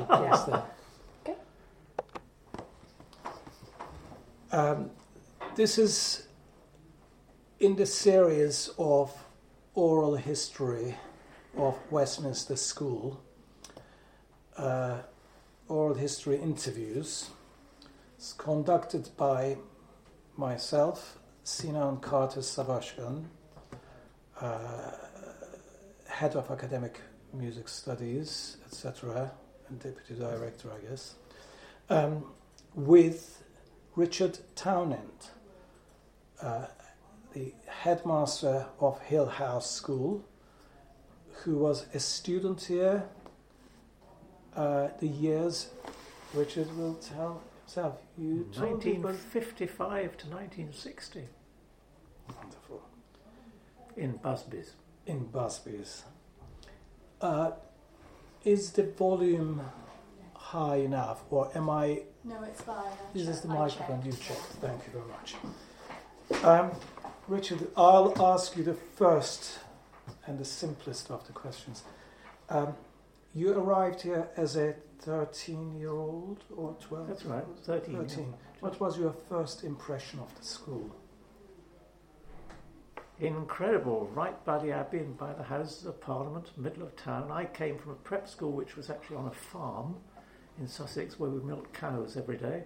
Yes, there. Okay. This is in the series of oral history of Westminster School, oral history interviews. It's conducted by myself, Sinan Carter-Savaşkan, head of academic music studies, etc., and deputy director, I guess, with Richard Townend, the headmaster of Hill House School, who was a student here. The years, Richard will tell himself. You 1955 to 1960. Wonderful. In Busby's. In Busby's. Is the volume high enough, or am I? No, it's fine. This is the microphone. You check. Thank you very much. Richard, I'll ask you the first and the simplest of the questions. You arrived here as a 13-year-old or 12? That's right, 13. 13. Yeah. What was your first impression of the school? Incredible, right by the Abbey and by the Houses of Parliament, middle of town. I came from a prep school which was actually on a farm in Sussex where we milked cows every day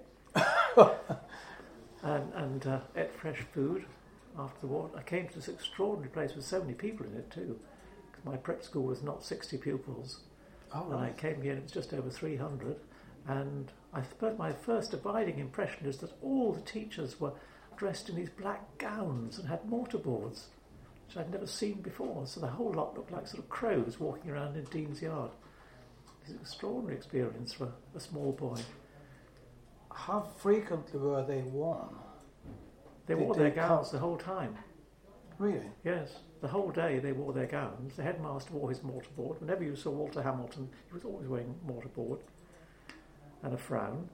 and ate fresh food after the war. I came to this extraordinary place with so many people in it too, because my prep school was not 60 pupils. Oh, and right. I came here and it was just over 300. And I suppose my first abiding impression is that all the teachers were dressed in these black gowns and had mortarboards, which I'd never seen before. So the whole lot looked like sort of crows walking around in Dean's Yard. It's an extraordinary experience for a small boy. How frequently were they worn? They wore their gowns the whole time. Really? Yes, the whole day they wore their gowns. The headmaster wore his mortarboard. Whenever you saw Walter Hamilton, he was always wearing mortarboard and a frown.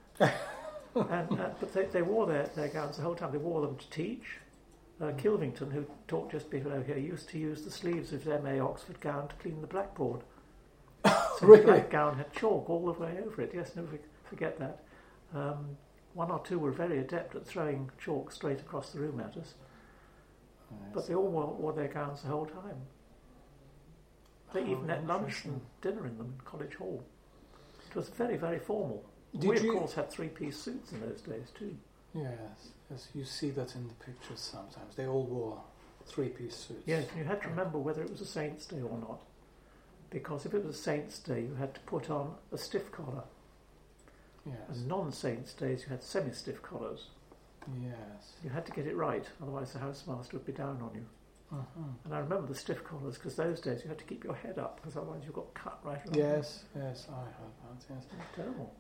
But they wore their gowns the whole time. They wore them to teach. Kilvington, who taught just below here, used to use the sleeves of his MA Oxford gown to clean the blackboard. So Really? his black gown had chalk all the way over it. Yes, never forget that. One or two were very adept at throwing chalk straight across the room at us. But they all wore their gowns the whole time. They even had lunch and dinner in them in College Hall. It was very, very formal. We, of course, had three-piece suits in those days, too. Yes, you see that in the pictures sometimes. They all wore three-piece suits. Yes, and you had to remember whether it was a Saint's Day or not. Because if it was a Saint's Day, you had to put on a stiff collar. Yes. And non-Saint's Days, you had semi-stiff collars. Yes. You had to get it right, otherwise the housemaster would be down on you. Uh-huh. And I remember the stiff collars, because those days you had to keep your head up, because otherwise you got cut right along. Yes, I heard that, yes. Terrible.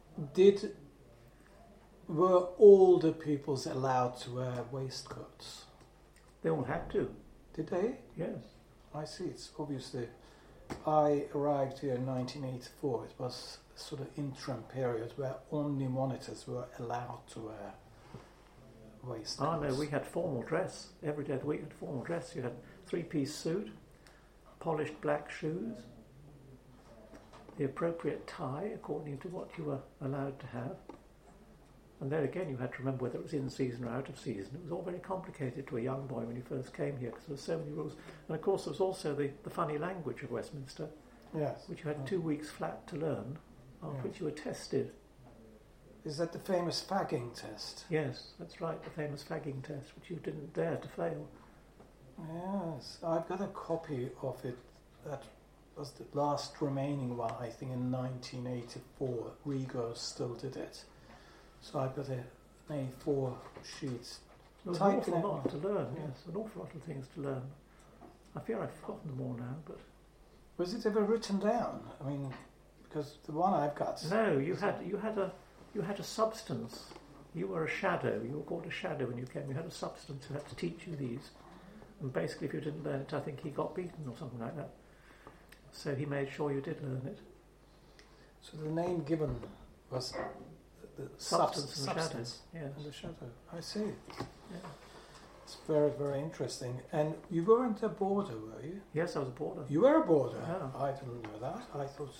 Were all the pupils allowed to wear waistcoats? They all had to. Did they? Yes. I see, it's obviously... I arrived here in 1984. It was a sort of interim period where only monitors were allowed to wear waistcoats. Oh no, we had formal dress. Every day of the week had formal dress. You had three-piece suit, polished black shoes, the appropriate tie according to what you were allowed to have. And there again you had to remember whether it was in season or out of season. It was all very complicated to a young boy when he first came here because there were so many rules. And of course there was also the funny language of Westminster, yes, which you had 2 weeks flat to learn, after which you were tested. Is that the famous fagging test? Yes, that's right, the famous fagging test, which you didn't dare to fail. Yes, I've got a copy of it. That was the last remaining one, I think, in 1984. Rigo still did it. So I've got an A4 sheet. There was an awful lot to learn, yes, an awful lot of things to learn. I fear I've forgotten them all now, but... Was it ever written down? I mean, because the one I've got... No, you had a substance. You were a shadow. You were called a shadow when you came. You had a substance who had to teach you these. And basically, if you didn't learn it, I think he got beaten or something like that. So he made sure you did learn it. So the name given was the substance and substance shadow. Yes. And the shadow. I see. Yeah. It's very, very interesting. And you weren't a boarder, were you? Yes, I was a boarder. You were a boarder? Yeah. I didn't know that. I thought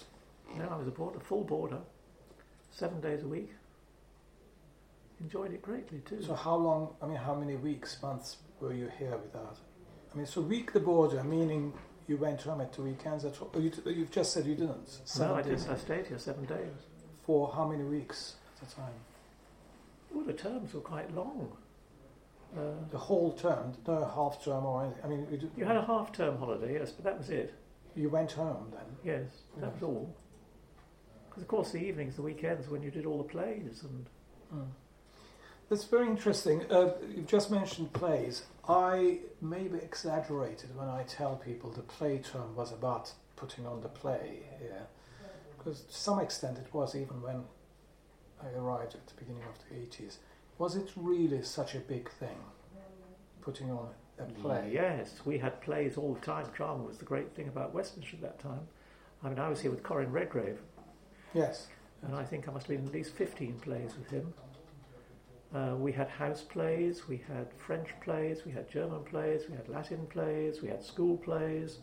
No, I was a boarder, full boarder, 7 days a week. Enjoyed it greatly too. So how long, how many weeks, months were you here without? So week the boarder, meaning you went home at the weekends at all? You've just said you didn't. No, I didn't. I stayed here 7 days. For how many weeks at a time? Well, the terms were quite long. The whole term, no half term or anything? You had a half-term holiday, yes, but that was it. You went home then? Yes, that was all. Because, of course, the evenings, the weekends, when you did all the plays and... That's very interesting. You've just mentioned plays. I maybe exaggerated when I tell people the play term was about putting on the play here. Because to some extent it was, even when I arrived at the beginning of the 80s. Was it really such a big thing, putting on a play? Yes, we had plays all the time. Drama was the great thing about Westminster at that time. I was here with Corin Redgrave. Yes. And I think I must have been at least 15 plays with him. We had house plays, we had French plays, we had German plays, we had Latin plays, we had school plays,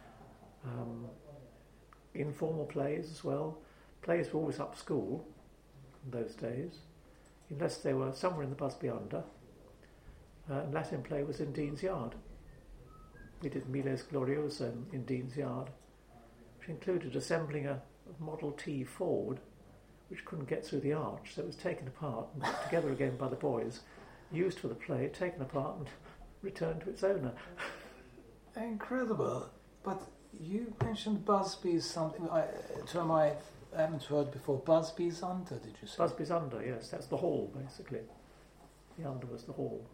informal plays as well. Plays were always up school in those days, unless they were somewhere in the Busby Under. Latin play was in Dean's Yard. We did Miles Gloriosa in Dean's Yard, which included assembling a Model T Ford which couldn't get through the arch, so it was taken apart and put together again by the boys, used for the play, taken apart and returned to its owner. Incredible. But you mentioned Busby's something, a term I haven't heard before. Busby's Under, did you say? Busby's Under, yes, that's the hall, basically. The under was the hall.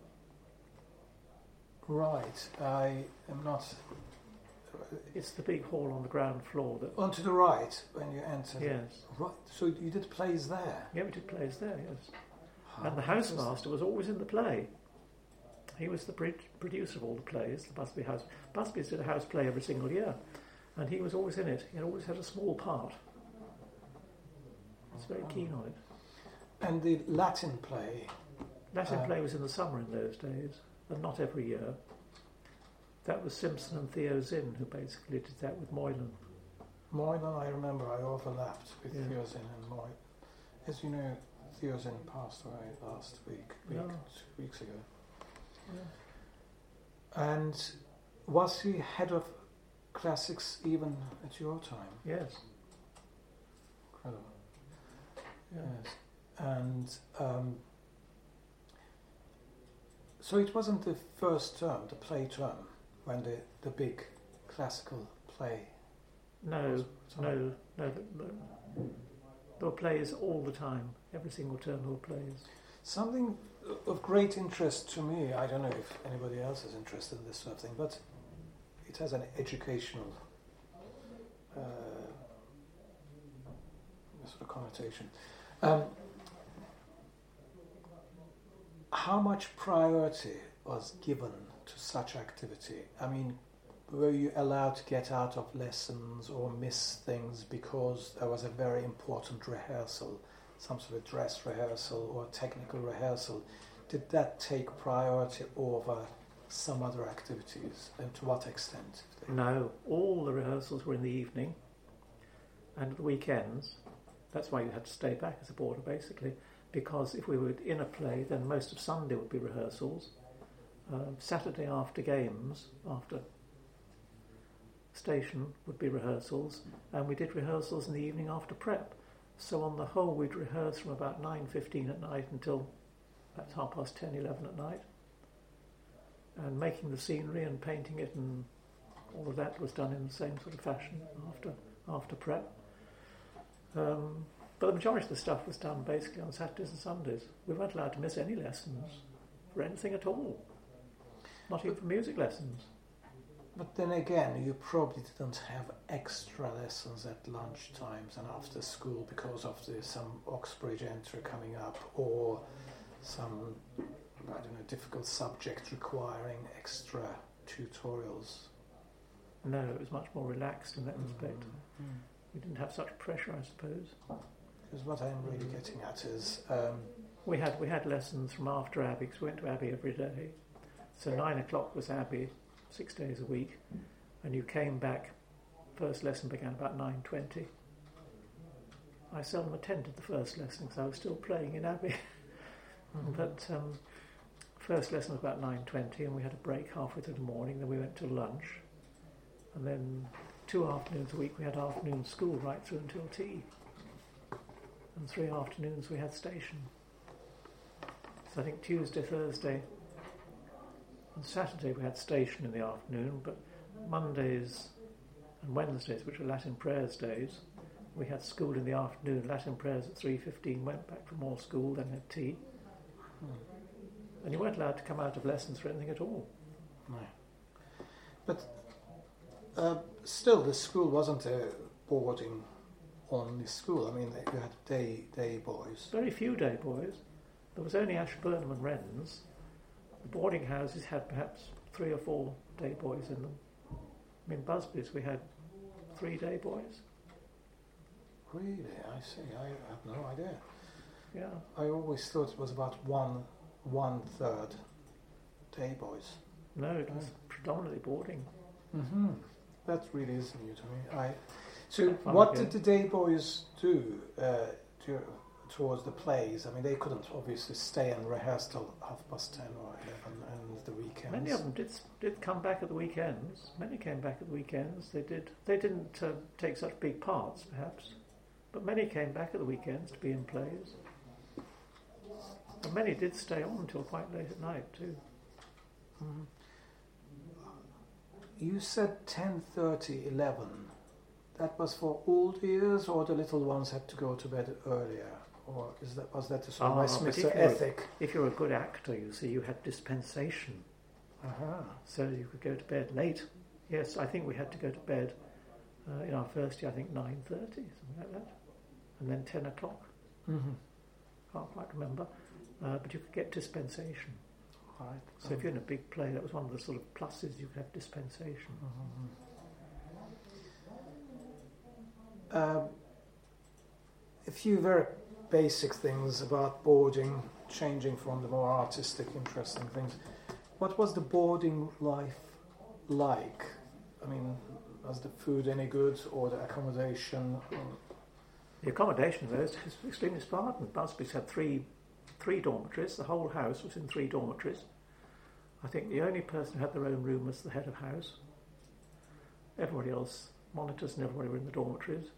Right, I am not... It's the big hall on the ground floor. On to the right, when you enter. Yes. Right. So you did plays there? Yeah, we did plays there, yes. And the housemaster was always in the play. He was the producer of all the plays, the Busby House. Busby's did a house play every single year, and he was always in it. He always had a small part. He was very keen on it. And the Latin play? Latin play was in the summer in those days, and not every year. That was Simpson and Theo Zinn who basically did that with Moylan. Moylan, I remember, I overlapped with Theo Zinn and Moylan. As you know, Theo Zinn passed away last week, 2 weeks ago. Yeah. And was he head of classics even at your time? Yes. Incredible. Yes. And so it wasn't the first term, the play term, when the big classical play... No. There were plays all the time. Every single term there were plays. Something of great interest to me, I don't know if anybody else is interested in this sort of thing, but it has an educational sort of connotation. How much priority was given to such activity? I mean, were you allowed to get out of lessons or miss things because there was a very important rehearsal, some sort of dress rehearsal or technical rehearsal? Did that take priority over some other activities, and to what extent? No, all the rehearsals were in the evening and at the weekends. That's why you had to stay back as a boarder, basically, because if we were in a play, then most of Sunday would be rehearsals. Saturday after games, after station, would be rehearsals, and we did rehearsals in the evening after prep. So on the whole, we'd rehearse from about 9:15 at night until about 10:30, 11 at night. And making the scenery and painting it and all of that was done in the same sort of fashion after prep. But the majority of the stuff was done basically on Saturdays and Sundays. We weren't allowed to miss any lessons for anything at all. Not even for music lessons. But then again, you probably didn't have extra lessons at lunch times and after school because of some Oxbridge entry coming up or some, difficult subject requiring extra tutorials. No, it was much more relaxed in that respect. We didn't have such pressure, I suppose. Because what I'm really getting at is... We had lessons from after Abbey, because we went to Abbey every day. So 9 o'clock was Abbey, 6 days a week, and you came back, first lesson began about 9:20, I seldom attended the first lesson because I was still playing in Abbey. But first lesson was about 9:20, and we had a break halfway through the morning. Then we went to lunch, and then 2 afternoons a week we had afternoon school right through until tea. And 3 afternoons we had station. So I think Tuesday, Thursday, and Saturday we had station in the afternoon, but Mondays and Wednesdays, which were Latin prayers days, we had school in the afternoon. Latin prayers at 3:15, went back for more school, then had tea. And you weren't allowed to come out of lessons for anything at all. No. But still, the school wasn't a boarding only school. I mean, you had day boys. Very few day boys. There was only Ashburnham and Wrens. The boarding houses had perhaps 3 or 4 day boys in them. I mean, Busby's we had 3 day boys. Really? I see. I have no idea. Yeah. I always thought it was about one third day boys. No, it was predominantly boarding. Mm-hmm. That really is new to me. So Fun what again. did the day boys do towards the plays? I mean, they couldn't obviously stay and rehearse till 10:30 or 11 and the weekends. Many of them did come back at the weekends. Many came back at the weekends. They didn't take such big parts, perhaps, but many came back at the weekends to be in plays. And many did stay on until quite late at night too. Mm-hmm. You said 10:30, 11. That was for old ears, or the little ones had to go to bed earlier, or was that the sort of Westminster ethic? If you're a good actor, you see, you had dispensation, so you could go to bed late. Yes, I think we had to go to bed in our first year. I think 9:30, something like that, and then 10 o'clock. Mm-hmm. Can't quite remember, but you could get dispensation. Right. So if you're in a big play, that was one of the sort of pluses. You could have dispensation. A few very basic things about boarding, changing from the more artistic, interesting things. What was the boarding life like? I mean, was the food any good, or the accommodation? The accommodation there is extremely Spartan. Busby's had three dormitories. The whole house was in 3 dormitories. I think the only person who had their own room was the head of house. Everybody else, monitors and everybody were in the dormitories.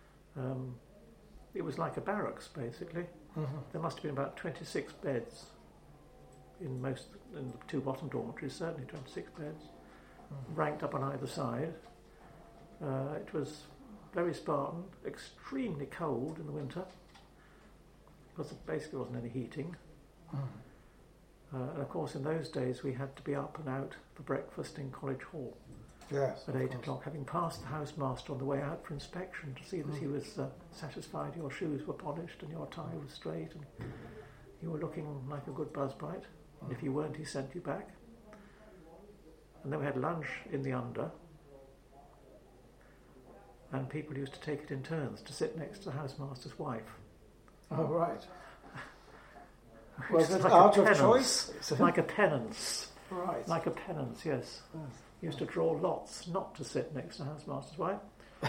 It was like a barracks, basically. Mm-hmm. There must have been about 26 beds in the 2 bottom dormitories, certainly 26 beds, ranked up on either side. It was very Spartan, extremely cold in the winter, because there basically wasn't any heating. And of course, in those days, we had to be up and out for breakfast in College Hall. Yes, at 8 o'clock, having passed the housemaster on the way out for inspection to see that he was satisfied your shoes were polished and your tie was straight and you were looking like a good buzzbite. And if you weren't, he sent you back. And then we had lunch in the under, and people used to take it in turns to sit next to the housemaster's wife. Oh, right. Was it like out of choice? Like a penance. Right. Like a penance, yes. Used to draw lots not to sit next to housemasters' wife.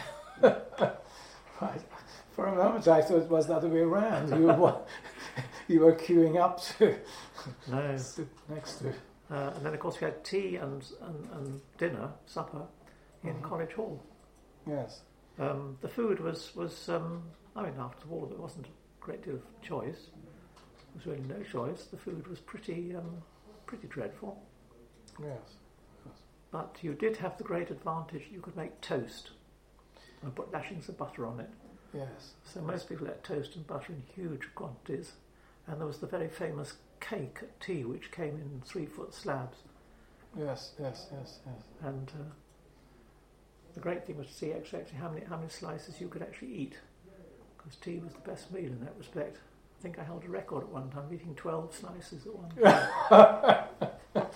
Right. For a moment I thought it was the other way around. You were queuing up to sit next to. And then of course we had tea and dinner, supper, in College Hall. Yes. The food was I mean, after the war there wasn't a great deal of choice. There was really no choice. The food was pretty dreadful. Yes. But you did have the great advantage you could make toast and put lashings of butter on it. Yes. So most people ate toast and butter in huge quantities. And there was the very famous cake at tea, which came in 3-foot slabs. Yes. And the great thing was to see actually how many slices you could actually eat, because tea was the best meal in that respect. I think I held a record at one time, eating 12 slices at one time.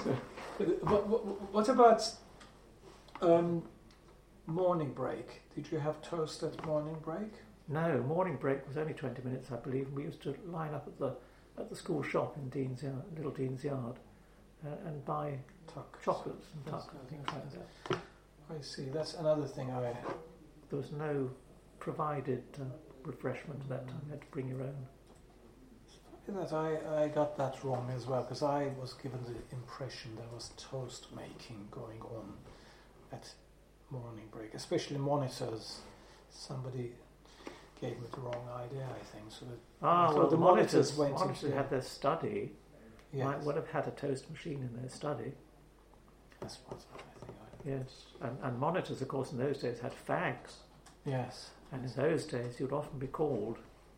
What about morning break? Did you have toast at morning break? No, morning break was only 20 minutes, I believe. And we used to line up at the school shop in Little Dean's Yard, and buy chocolates and tuck and things like that. I see. That's another thing There was no provided refreshment at that time. You had to bring your own. That I got that wrong as well, because I was given the impression there was toast making going on at morning break, especially monitors. Somebody gave me the wrong idea, I think. So the monitors into had their study. Yes. Might would have had a toast machine in their study. That's what I think. Yes, and monitors, of course, in those days had fags. Yes. And in those days, you'd often be called.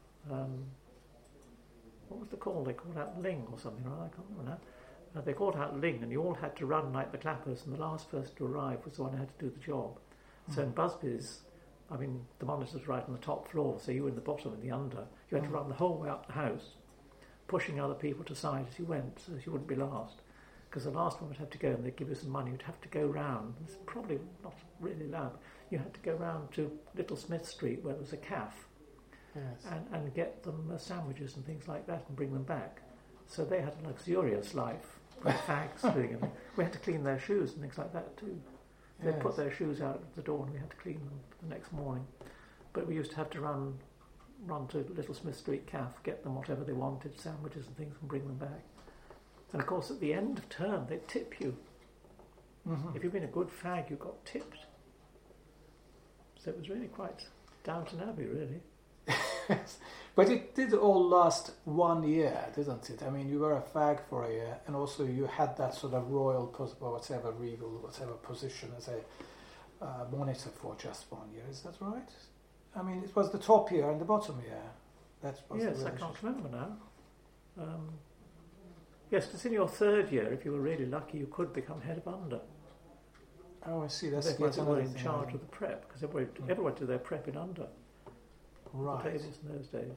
What was the call? They called out Ling or something, right? I can't remember now. They called out Ling, and you all had to run like the clappers, and the last person to arrive was the one who had to do the job. So in Busby's, I mean, the monitor's right on the top floor, so you were in the bottom and the under. You had to run the whole way up the house, pushing other people to side as you went, so that you wouldn't be last. Because the last one would have to go, and they'd give you some money. You'd have to go round. It's probably not really loud. You had to go round to Little Smith Street, where there was a cafe. Yes. And get them sandwiches and things like that and bring them back. So they had a luxurious life. Fags doing it. We had to clean their shoes and things like that too. They put their shoes out at the door and we had to clean them the next morning. But we used to have to run to Little Smith Street Cafe, get them whatever they wanted, sandwiches and things, and bring them back. And of course at the end of term they'd tip you. Mm-hmm. If you'd been a good fag, you got tipped. So it was really quite Downton Abbey, really. But it did all last 1 year, didn't it? I mean, you were a fag for a year, and also you had that sort of royal, regal, whatever position as a monitor for just 1 year. Is that right? I mean, it was the top year and the bottom year. That was yes, I can't remember now. Yes, because in your third year, if you were really lucky, you could become head of under. Oh, I see. That's they were in charge of the prep, because everyone did their prep in under. Right. The tables in those days.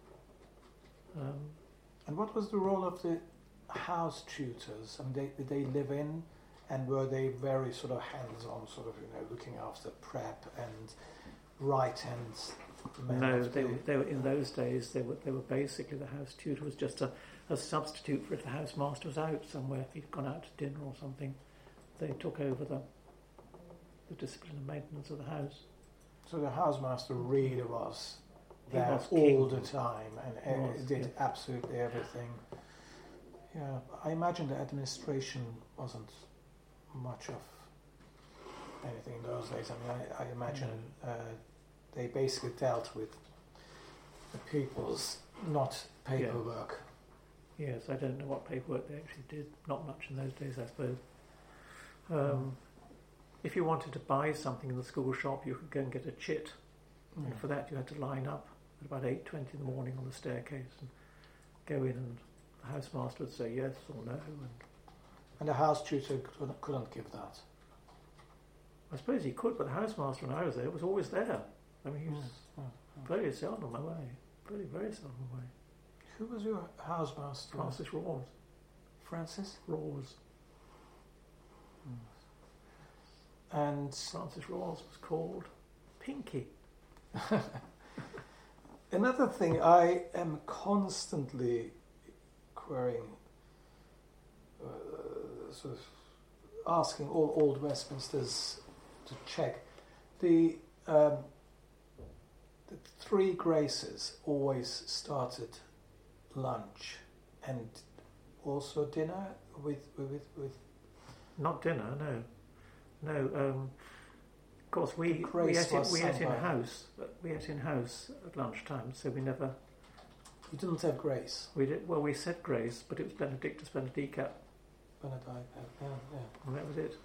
And what was the role of the house tutors? I mean, did they live in, and were they very sort of hands-on, sort of, looking after prep and right hands? No, they were in those days. They were basically, the house tutor was just a substitute for if the housemaster was out somewhere, if he'd gone out to dinner or something. They took over the discipline and maintenance of the house. So the housemaster really was there was all the time and did absolutely everything. Yeah, I imagine the administration wasn't much of anything in those days. I mean, I imagine they basically dealt with the people's, not paperwork. Yes, I don't know what paperwork they actually did. Not much in those days, I suppose. If you wanted to buy something in the school shop, you could go and get a chit. And for that you had to line up at about 8:20 in the morning on the staircase and go in, and the housemaster would say yes or no. And the house tutor couldn't give that? I suppose he could, but the housemaster when I was there was always there. I mean, he was very seldom away. Very, very seldom away. Who was your housemaster? Francis Rawes. Francis? Rawes. And Francis Rawes was called Pinky. Another thing I am constantly querying, sort of asking all old Westminsters to check, the Three Graces always started lunch and also dinner with Not dinner, no. Of course, we ate in house. We ate in house at lunchtime, so we never. You didn't have grace. We did. Well, we said grace, but it was Benedictus Benedicat. Yeah. And that was it.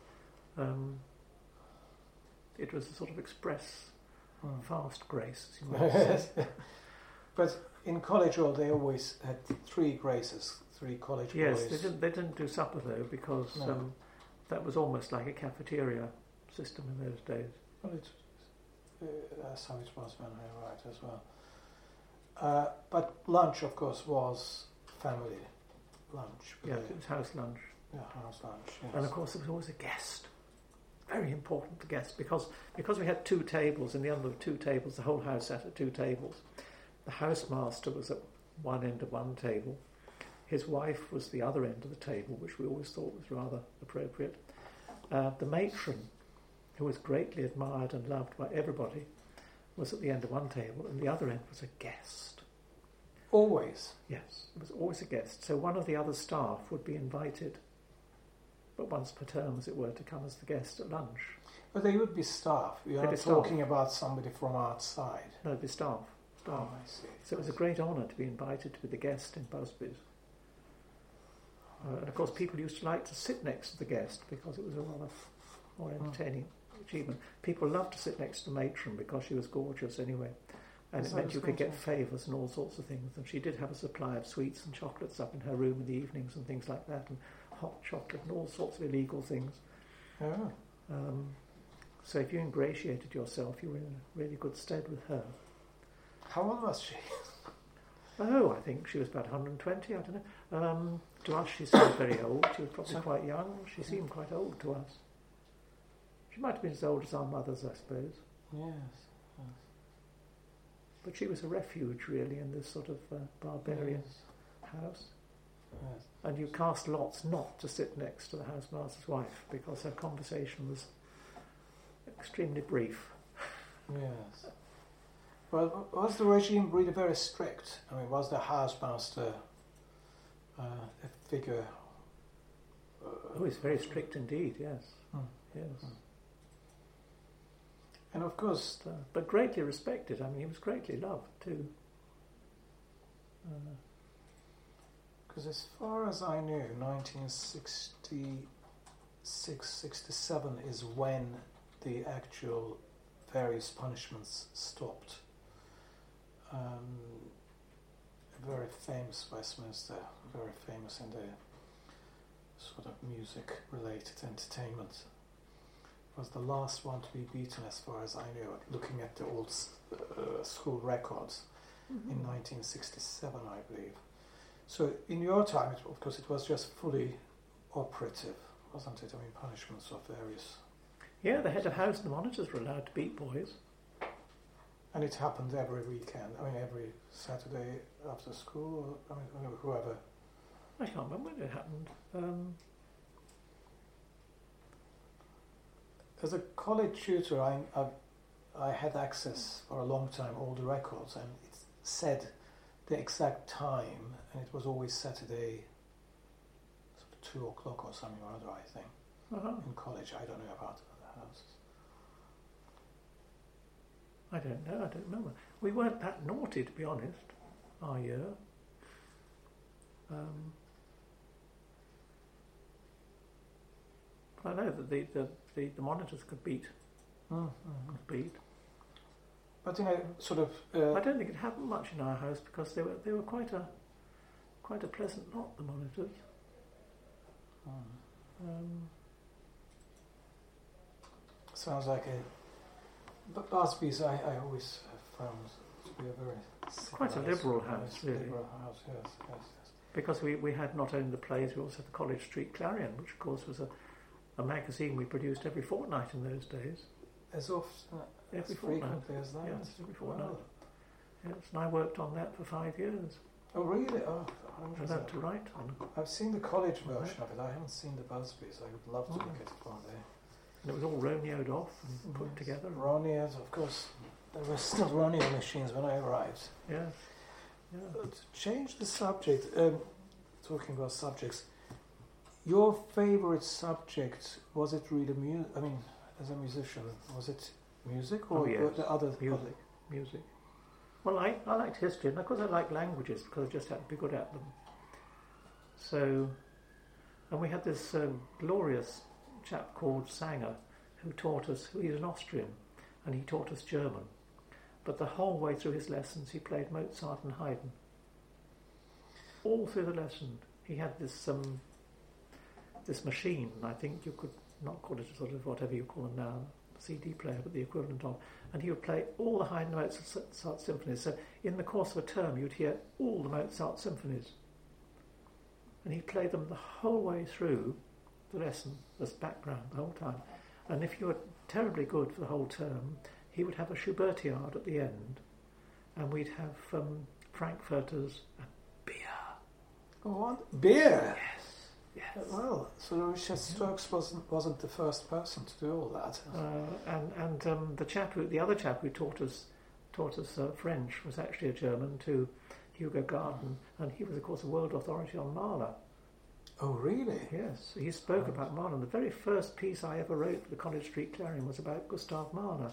It was a sort of express fast grace, as you might say. But in College Hall, they always had three graces, three college boys. Yes, they didn't do supper though, because that was almost like a cafeteria system in those days. Well, that's how it was when I arrived as well. But lunch, of course, was family lunch. Yeah, it was house lunch. Yeah, house lunch. Yes. And of course, there was always a guest. Very important, the guest, because we had two tables. In the end of two tables, the whole house sat at two tables. The housemaster was at one end of one table. His wife was the other end of the table, which we always thought was rather appropriate. The matron, who was greatly admired and loved by everybody, was at the end of one table, and the other end was a guest. Always? Yes, it was always a guest. So one of the other staff would be invited, but once per term, as it were, to come as the guest at lunch. But they would be staff. You're not talking about somebody from outside. No, it'd be staff. Oh, I see. So it was a great honour to be invited to be the guest in Busby's. And of course, people used to like to sit next to the guest because it was a rather more entertaining achievement. People loved to sit next to the matron because she was gorgeous anyway. And it meant you could get favours and all sorts of things. And she did have a supply of sweets and chocolates up in her room in the evenings and things like that, and hot chocolate and all sorts of illegal things. Oh. So if you ingratiated yourself, you were in really good stead with her. How old was she? Oh, I think she was about 120, I don't know. To us, she seemed very old. She was probably quite young. She seemed quite old to us. She might have been as old as our mothers, I suppose. Yes. But she was a refuge, really, in this sort of barbarian house. Yes. And you cast lots not to sit next to the housemaster's wife because her conversation was extremely brief. Yes. Well, was the regime really very strict? I mean, was the housemaster a figure? Oh, he's very strict indeed, yes. Yes. And of course... but greatly respected. I mean, he was greatly loved too. Because as far as I knew, 1966-67 is when the actual various punishments stopped. A very famous Westminster, very famous in the sort of music-related entertainment, was the last one to be beaten as far as I knew, looking at the old school records in 1967, I believe. So in your time, of course, it was just fully operative, wasn't it? I mean, punishments of various... Yeah, the head of house and the monitors were allowed to beat boys. And it happened every weekend, I mean, every Saturday after school, or, I mean, whoever. I can't remember when it happened. As a college tutor, I had access for a long time all the records, and it said the exact time, and it was always Saturday, sort of 2 o'clock or something or other, I think. In college, I don't know about the houses. I don't know, I don't remember. We weren't that naughty, to be honest, our year. I know that the monitors could beat. But sort of. I don't think it happened much in our house because they were quite a pleasant lot, the monitors. Sounds like but Busby's I always have found to be a very quite a liberal house, really. Liberal house, yes. Because we had not only the plays, we also had the College Street Clarion, which of course was a magazine we produced every fortnight in those days. As often, as frequently as that? Yes, every fortnight. Yes, and I worked on that for 5 years. Oh, really? Oh, I learned to write on. I've seen the college version of it. I haven't seen the Busby's. I would love to look at it one day. And it was all Roneo'd off and put together. Roneo's, of course. There were still Roneo machines when I arrived. Yes. Yeah. To change the subject, talking about subjects, your favourite subject, was it really I mean, as a musician, was it music or the other? Music. Well, I liked history, and of course I liked languages because I just had to be good at them. So, and we had this glorious chap called Sanger who taught us, he's an Austrian, and he taught us German. But the whole way through his lessons he played Mozart and Haydn. All through the lesson. He had this machine, I think you could not call it a sort of whatever you call them now, CD player, but the equivalent of, and he would play all the Haydn Mozart symphonies. So in the course of a term you'd hear all the Mozart symphonies. And he played them the whole way through the lesson as background the whole time. And if you were terribly good for the whole term, he would have a Schubertiade at the end, and we'd have Frankfurters and beer. Oh, what? Beer? Yes. Well, so Richard Stokes wasn't the first person to do all that. And the other chap who taught us taught us French was actually a German, to Hugo Garden, and he was, of course, a world authority on Mahler. Oh, really? Yes, he spoke about Mahler. And the very first piece I ever wrote for the College Street Clarion was about Gustav Mahler.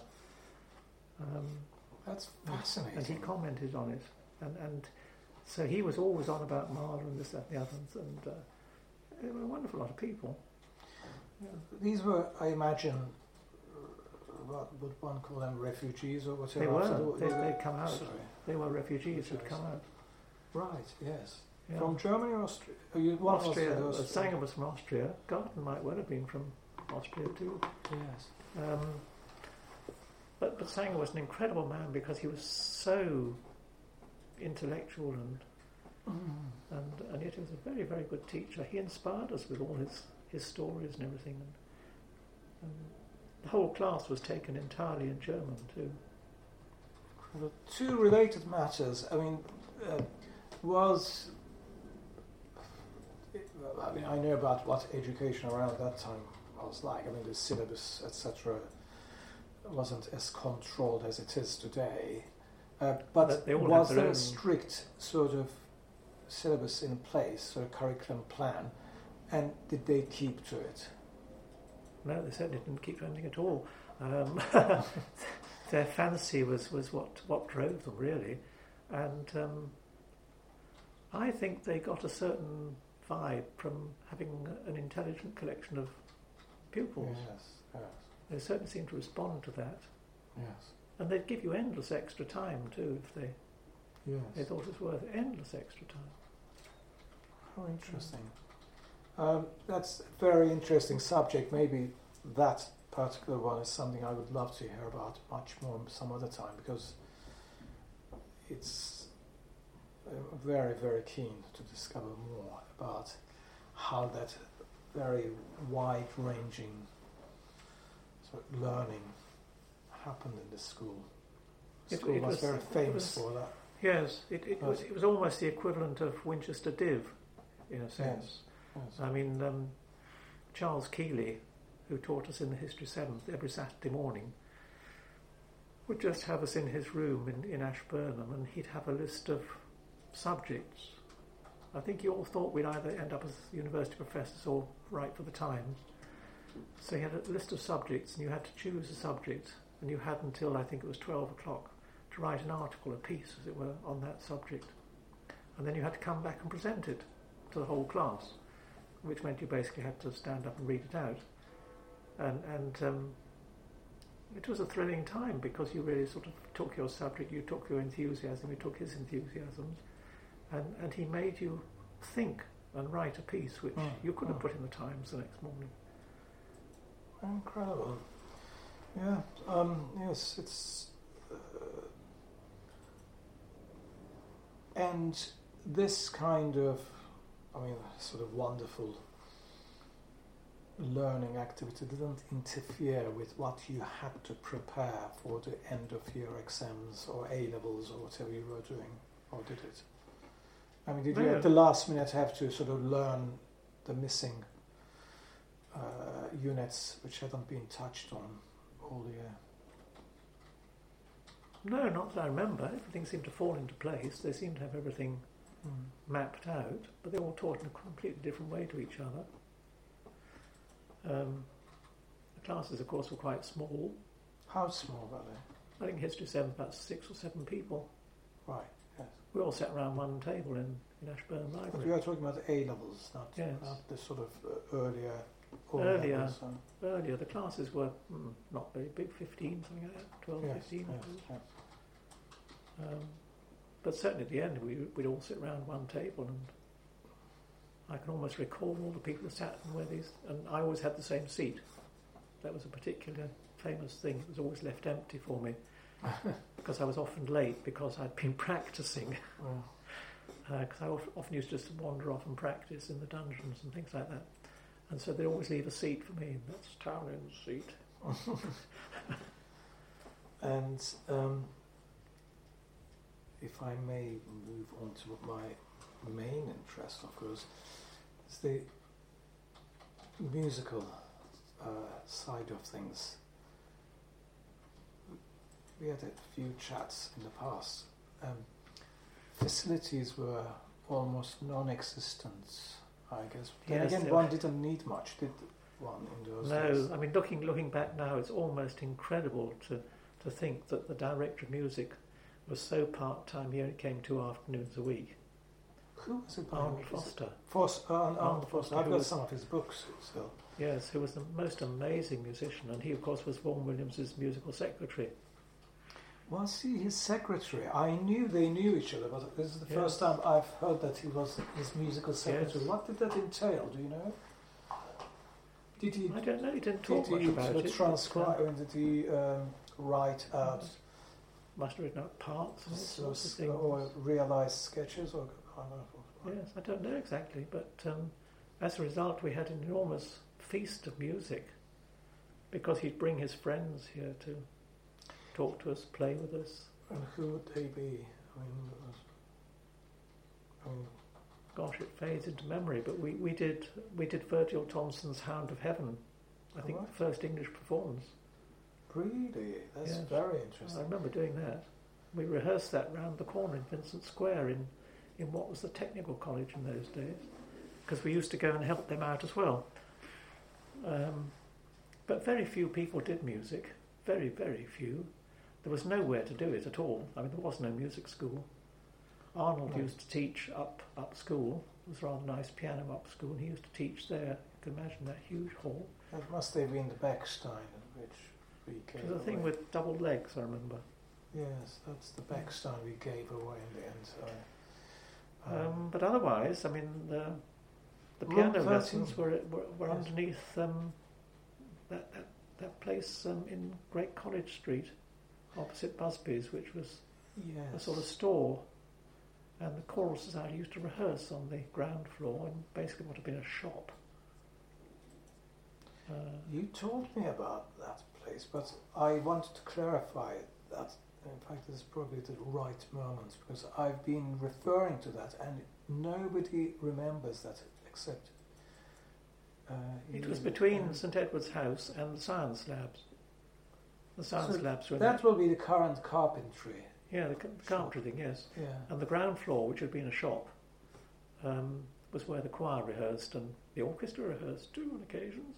That's fascinating. And he commented on it. And so he was always on about Mahler and this, that, and the others, and they were a wonderful lot of people. Yeah. These were, I imagine, what would one call them, refugees or whatever? They were. They'd come out. Sorry. They were refugees who'd come out. Right, yes. Yeah. From Germany or Austria? Austria. Sanger was from Austria. Garden might well have been from Austria too. Yes. But Sanger was an incredible man because he was so intellectual and yet he was a very, very good teacher. He inspired us with all his stories and everything. And the whole class was taken entirely in German too. The two related matters. I mean, I know about what education around that time was like. I mean, the syllabus, etc., wasn't as controlled as it is today. But was there a strict sort of syllabus in place, sort of curriculum plan, and did they keep to it? No, they certainly didn't keep to anything at all. Their fancy was what drove them, really. And I think they got a certain vibe from having an intelligent collection of pupils. Yes, yes. They certainly seemed to respond to that. Yes. And they'd give you endless extra time too if they thought it was worth endless extra time. How interesting. That's a very interesting subject. Maybe that particular one is something I would love to hear about much more some other time, because it's very, very keen to discover more about how that very wide-ranging sort of learning happened in the school. The school was very famous for that. Yes, it was almost the equivalent of Winchester Div, in a sense. Yes. I mean, Charles Keeley, who taught us in the History 7th every Saturday morning, would just have us in his room in Ashburnham, and he'd have a list of subjects. I think you all thought we'd either end up as university professors or write for the Times. So he had a list of subjects, and you had to choose a subject, and you had until, I think it was 12 o'clock, to write an article, a piece, as it were, on that subject. And then you had to come back and present it to the whole class, which meant you basically had to stand up and read it out. And it was a thrilling time, because you really sort of took your subject, you took your enthusiasm, you took his enthusiasms, and he made you think and write a piece which you couldn't have put in the Times the next morning. Incredible. Yeah. Yes, it's... and this kind of, sort of wonderful learning activity didn't interfere with what you had to prepare for the end of year exams or A-levels or whatever you were doing, or did it? I mean, did you at the last minute have to sort of learn the missing units which hadn't been touched on all year? No, not that I remember. Everything seemed to fall into place. They seemed to have everything mapped out, but they all taught in a completely different way to each other. The classes, of course, were quite small. How small were they? I think History 7, about 6 or 7 people. Right, yes. We all sat around one table in Ashburn Library. But we are talking about A-levels, not the sort of earlier... Earlier, the classes were not very big, 15, something like that, 12, 15. Yes. But certainly at the end we'd all sit around one table, and I can almost recall all the people who sat and where these, and I always had the same seat. That was a particular famous thing. It was always left empty for me because I was often late because I'd been practising. Because I often used to just wander off and practice in the dungeons and things like that. And so they'd always leave a seat for me, and that's Townend's seat. And if I may move on to my main interest, of course, is the musical side of things. we had a few chats in the past. Facilities were almost non-existent, I guess. Then Yes, again, one didn't need much, did one, in those days? No, I mean, looking back now, it's almost incredible to think that the director of music was so part-time. He only came 2 afternoons a week. Who was it? Arnold Foster. Arnold Foster. I've got some of his books still. Yes, who was the most amazing musician, and he, of course, was Vaughan Williams's musical secretary. Was he his secretary? I knew they knew each other, but this is the first time I've heard that he was his musical secretary. Yes. What did that entail? Do you know? Did he? I don't know. He didn't talk much about it. Did he transcribe? And did he write out? Must have written out parts and all sorts of things. Or realised sketches, or I don't know. Yes, I don't know exactly, but as a result, we had an enormous feast of music because he'd bring his friends here to talk to us, play with us. And who would they be? Gosh, it fades into memory, but we did Virgil Thomson's Hound of Heaven. I think the first English performance. Really? That's very interesting. I remember doing that. We rehearsed that round the corner in Vincent Square in what was the technical college in those days, because we used to go and help them out as well. But very few people did music. Very, very few. There was nowhere to do it at all. I mean, there was no music school. Arnold used to teach up school. It was a rather nice piano up school, and he used to teach there. You can imagine that huge hall. That must have been the Beckstein, which we gave away. It was a thing with double legs, I remember. Yes, that's the Beckstein we gave away in the end. But otherwise, I mean, the piano lessons were underneath that place in Great College Street, opposite Busby's, which was a sort of store. And the Choral Society used to rehearse on the ground floor in basically what had been a shop. You told me about that place, but I wanted to clarify that. In fact, this is probably the right moment, because I've been referring to that and nobody remembers that except... it was between St Edward's House and the science labs. The science labs were... That will be the current carpentry. Yeah, the carpentry thing, yes. Yeah. And the ground floor, which had been a shop, was where the choir rehearsed and the orchestra rehearsed too on occasions.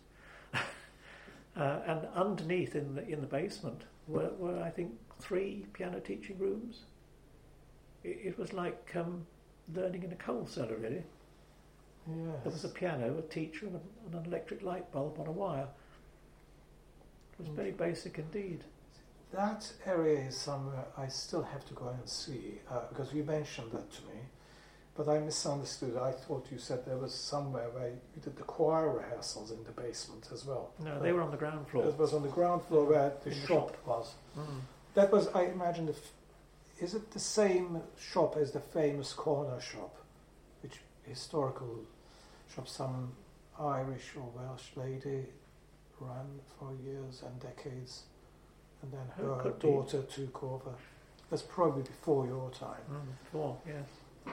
And underneath in the basement were I think 3 piano teaching rooms. It was like learning in a coal cellar, really. Yes. There was a piano, a teacher, and an electric light bulb on a wire. It was very basic indeed. That area is somewhere I still have to go and see, because you mentioned that to me, but I misunderstood. I thought you said there was somewhere where you did the choir rehearsals in the basement as well. No, they were on the ground floor. It was on the ground floor where the shop was. Mm. That was, I imagine, is it the same shop as the famous corner shop, which historical shop some Irish or Welsh lady ran for years and decades? And then her daughter took over. That's probably before your time. Before, yes.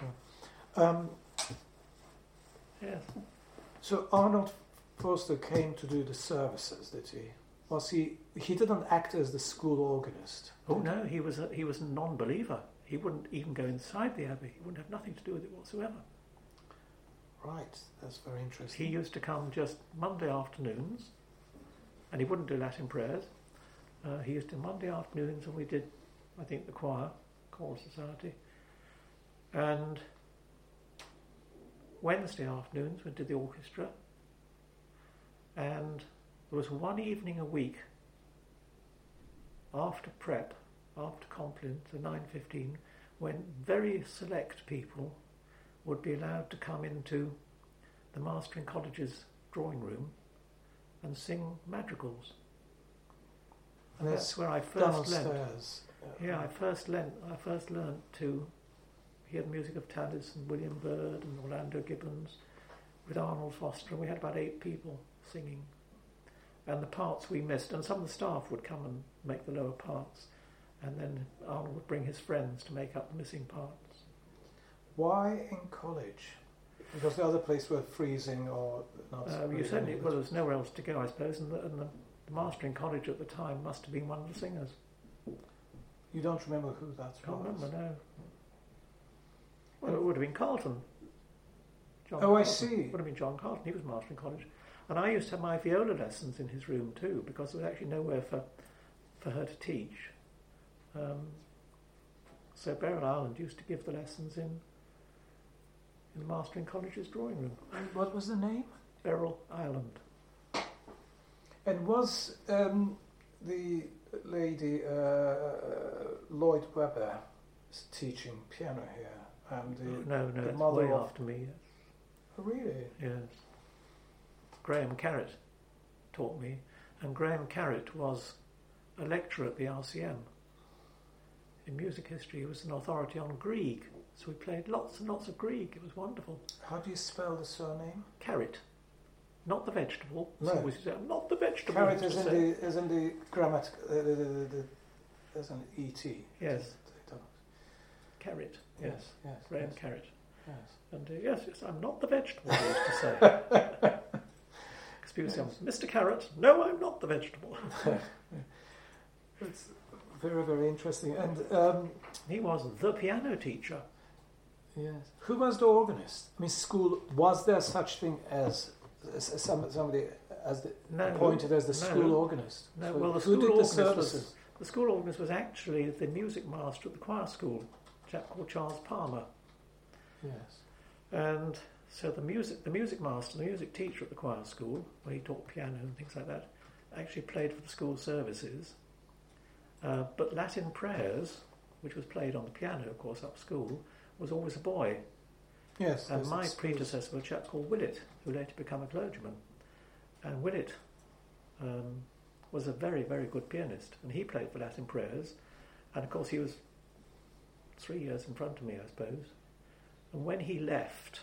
Yes. So Arnold Foster came to do the services, did he? Was he didn't act as the school organist? Oh no, he was a non-believer. He wouldn't even go inside the abbey. He wouldn't have nothing to do with it whatsoever. Right, that's very interesting. He used to come just Monday afternoons, and he wouldn't do Latin prayers. He used to do Monday afternoons, and we did, I think, the choral society. And Wednesday afternoons we did the orchestra. And there was one evening a week after prep, after Compline, so 9:15, when very select people would be allowed to come into the Mastering College's drawing room and sing madrigals. And that's where I first learnt. Yeah, I first learnt to hear the music of Tallis and William Byrd and Orlando Gibbons with Arnold Foster, and we had about 8 people singing. And the parts we missed, and some of the staff would come and make the lower parts, and then Arnold would bring his friends to make up the missing parts. Why in college? Because the other place were freezing or not. There was nowhere else to go, I suppose, and the Mastering College at the time must have been one of the singers. You don't remember who that Can't was? remember, no. Well, it would have been Carlton. John Oh, I Carlton. see. Would have been John Carlton. He was master in college. And I used to have my viola lessons in his room too, because there was actually nowhere for her to teach. So Beryl Ireland used to give the lessons in the Mastering College's drawing room. And what was the name? Beryl Ireland. And was the lady Lloyd Webber teaching piano here? And No, the that's mother way of... after me. Yes. Oh, really? Yes. Graham Carrott taught me, and Graham Carrott was a lecturer at the RCM. In music history, he was an authority on Grieg, so we played lots and lots of Grieg. It was wonderful. How do you spell the surname? Carrot, not the vegetable. No. So we say, not the vegetable. Carrot he used is to in say. the grammatical. There's an et. Yes. Carrot. Yes. Yes. Graham Yes. Carrot. Yes. And yes, I'm not the vegetable. He used to say. Because people say, Mr. Carrot. No, I'm not the vegetable. It's very, very interesting. And He was the piano teacher. yes, who was the organist? I mean, school. Was there such thing as somebody appointed as the school organist? No, So well, the who school did the organist services? the school organist was actually the music master at the choir school, a chap called Charles Palmer. Yes. And so the music master, the music teacher at the choir school, where he taught piano and things like that, actually played for the school services. But Latin prayers, which was played on the piano, of course, up school, was always a boy. Yes. And yes, my it's- predecessor was a chap called Willett, who later became a clergyman. And Willett was a very, very good pianist, and he played for Latin prayers. And of course, he was 3 years in front of me, I suppose. And when he left,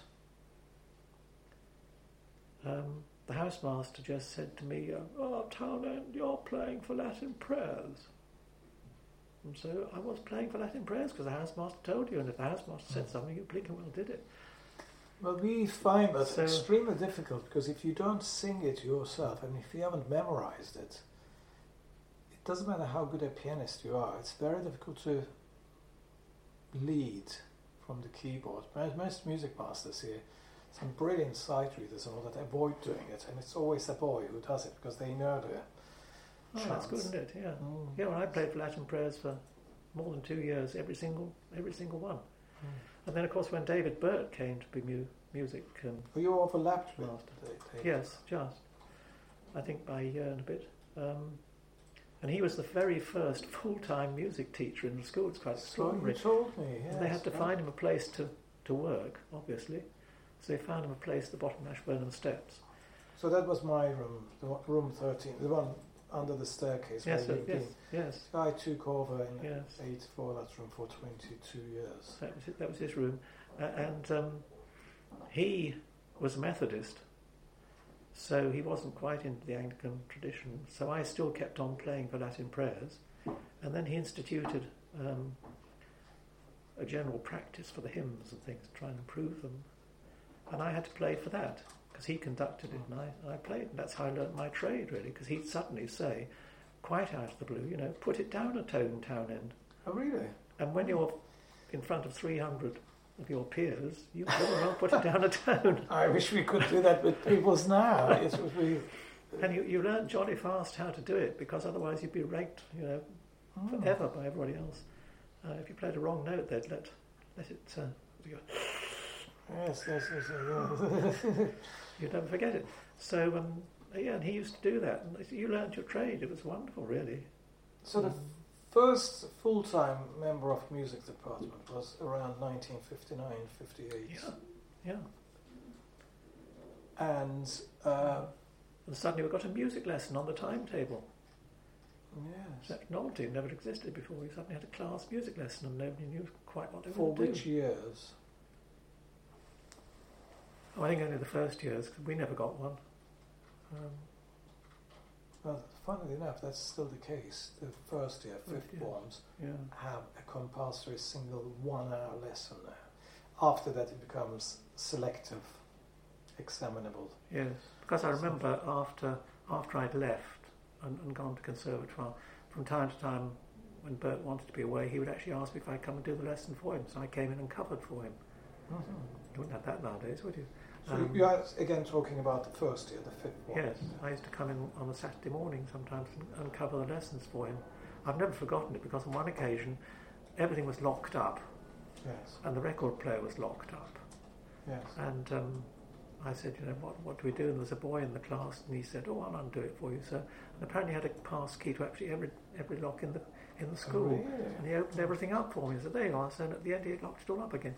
the housemaster just said to me, "Oh, Townend, you're playing for Latin prayers." And so I was playing for Latin prayers because the housemaster told you, and if the housemaster said something, you blinking well did it. Well, we find that So- extremely difficult because if you don't sing it yourself, and if you haven't memorized it, it doesn't matter how good a pianist you are. It's very difficult to lead from the keyboard. Most music masters here, some brilliant sight readers and all that, avoid doing it, and it's always a boy who does it because they know the Oh, that's good, isn't it? Yeah. Mm. Yeah, well, I played for Latin prayers for more than 2 years, every single one. And then, of course, when David Burt came to be music Were you overlapped with master, David? yes, just, I think by a year and a bit. And he was the very first full-time music teacher in the school. It's quite So you extraordinary. told me, yes. And they had to find him a place to work, obviously. So they found him a place at the bottom of Ashburnham Steps. So that was my room, room 13, the one under the staircase. Yes, where you've yes, been. yes, I took over in yes. 84 that room for 22 years. That was his room. And he was a Methodist, so he wasn't quite into the Anglican tradition. So I still kept on playing for Latin prayers. And then he instituted a general practice for the hymns and things, to try and improve them. And I had to play for that, because he conducted it and I played. And that's how I learnt my trade, really, because he'd suddenly say, quite out of the blue, put it down a tone, Townend. Oh, really? And when you're in front of 300 of your peers, you very well put it down a tone. I wish we could do that with pupils now. It would be... And you learn jolly fast how to do it, because otherwise you'd be ranked, forever by everybody else. If you played a wrong note, they'd let it go. Yes. You'd never forget it. So, and he used to do that. And you learned your trade. It was wonderful, really. So the first full-time member of music department was around 1959, 58. Yeah. And And suddenly we got a music lesson on the timetable. yes. That novelty never existed before. We suddenly had a class music lesson and nobody knew quite what they were For going to do. which years? Oh, I think only the first years, because we never got one. Well, funnily enough, that's still the case. The first year, fifth year. forms, Yeah. have a compulsory single 1 hour lesson now. After that it becomes selective, examinable. Yes, because I remember after I'd left and gone to conservatoire, from time to time when Bert wanted to be away, he would actually ask me if I'd come and do the lesson for him. So I came in and covered for him. Mm-hmm. You wouldn't have that nowadays, would you? So you are again talking about the first year, the fifth one. Yes, I used to come in on a Saturday morning sometimes and cover the lessons for him. I've never forgotten it because on one occasion everything was locked up. Yes. And the record player was locked up. Yes. And I said, what do we do? And there was a boy in the class, and he said, I'll undo it for you, sir. And apparently he had a pass key to actually every lock in the school. Oh, really? And he opened everything up for me. He said, there you are. So at the end he locked it all up again.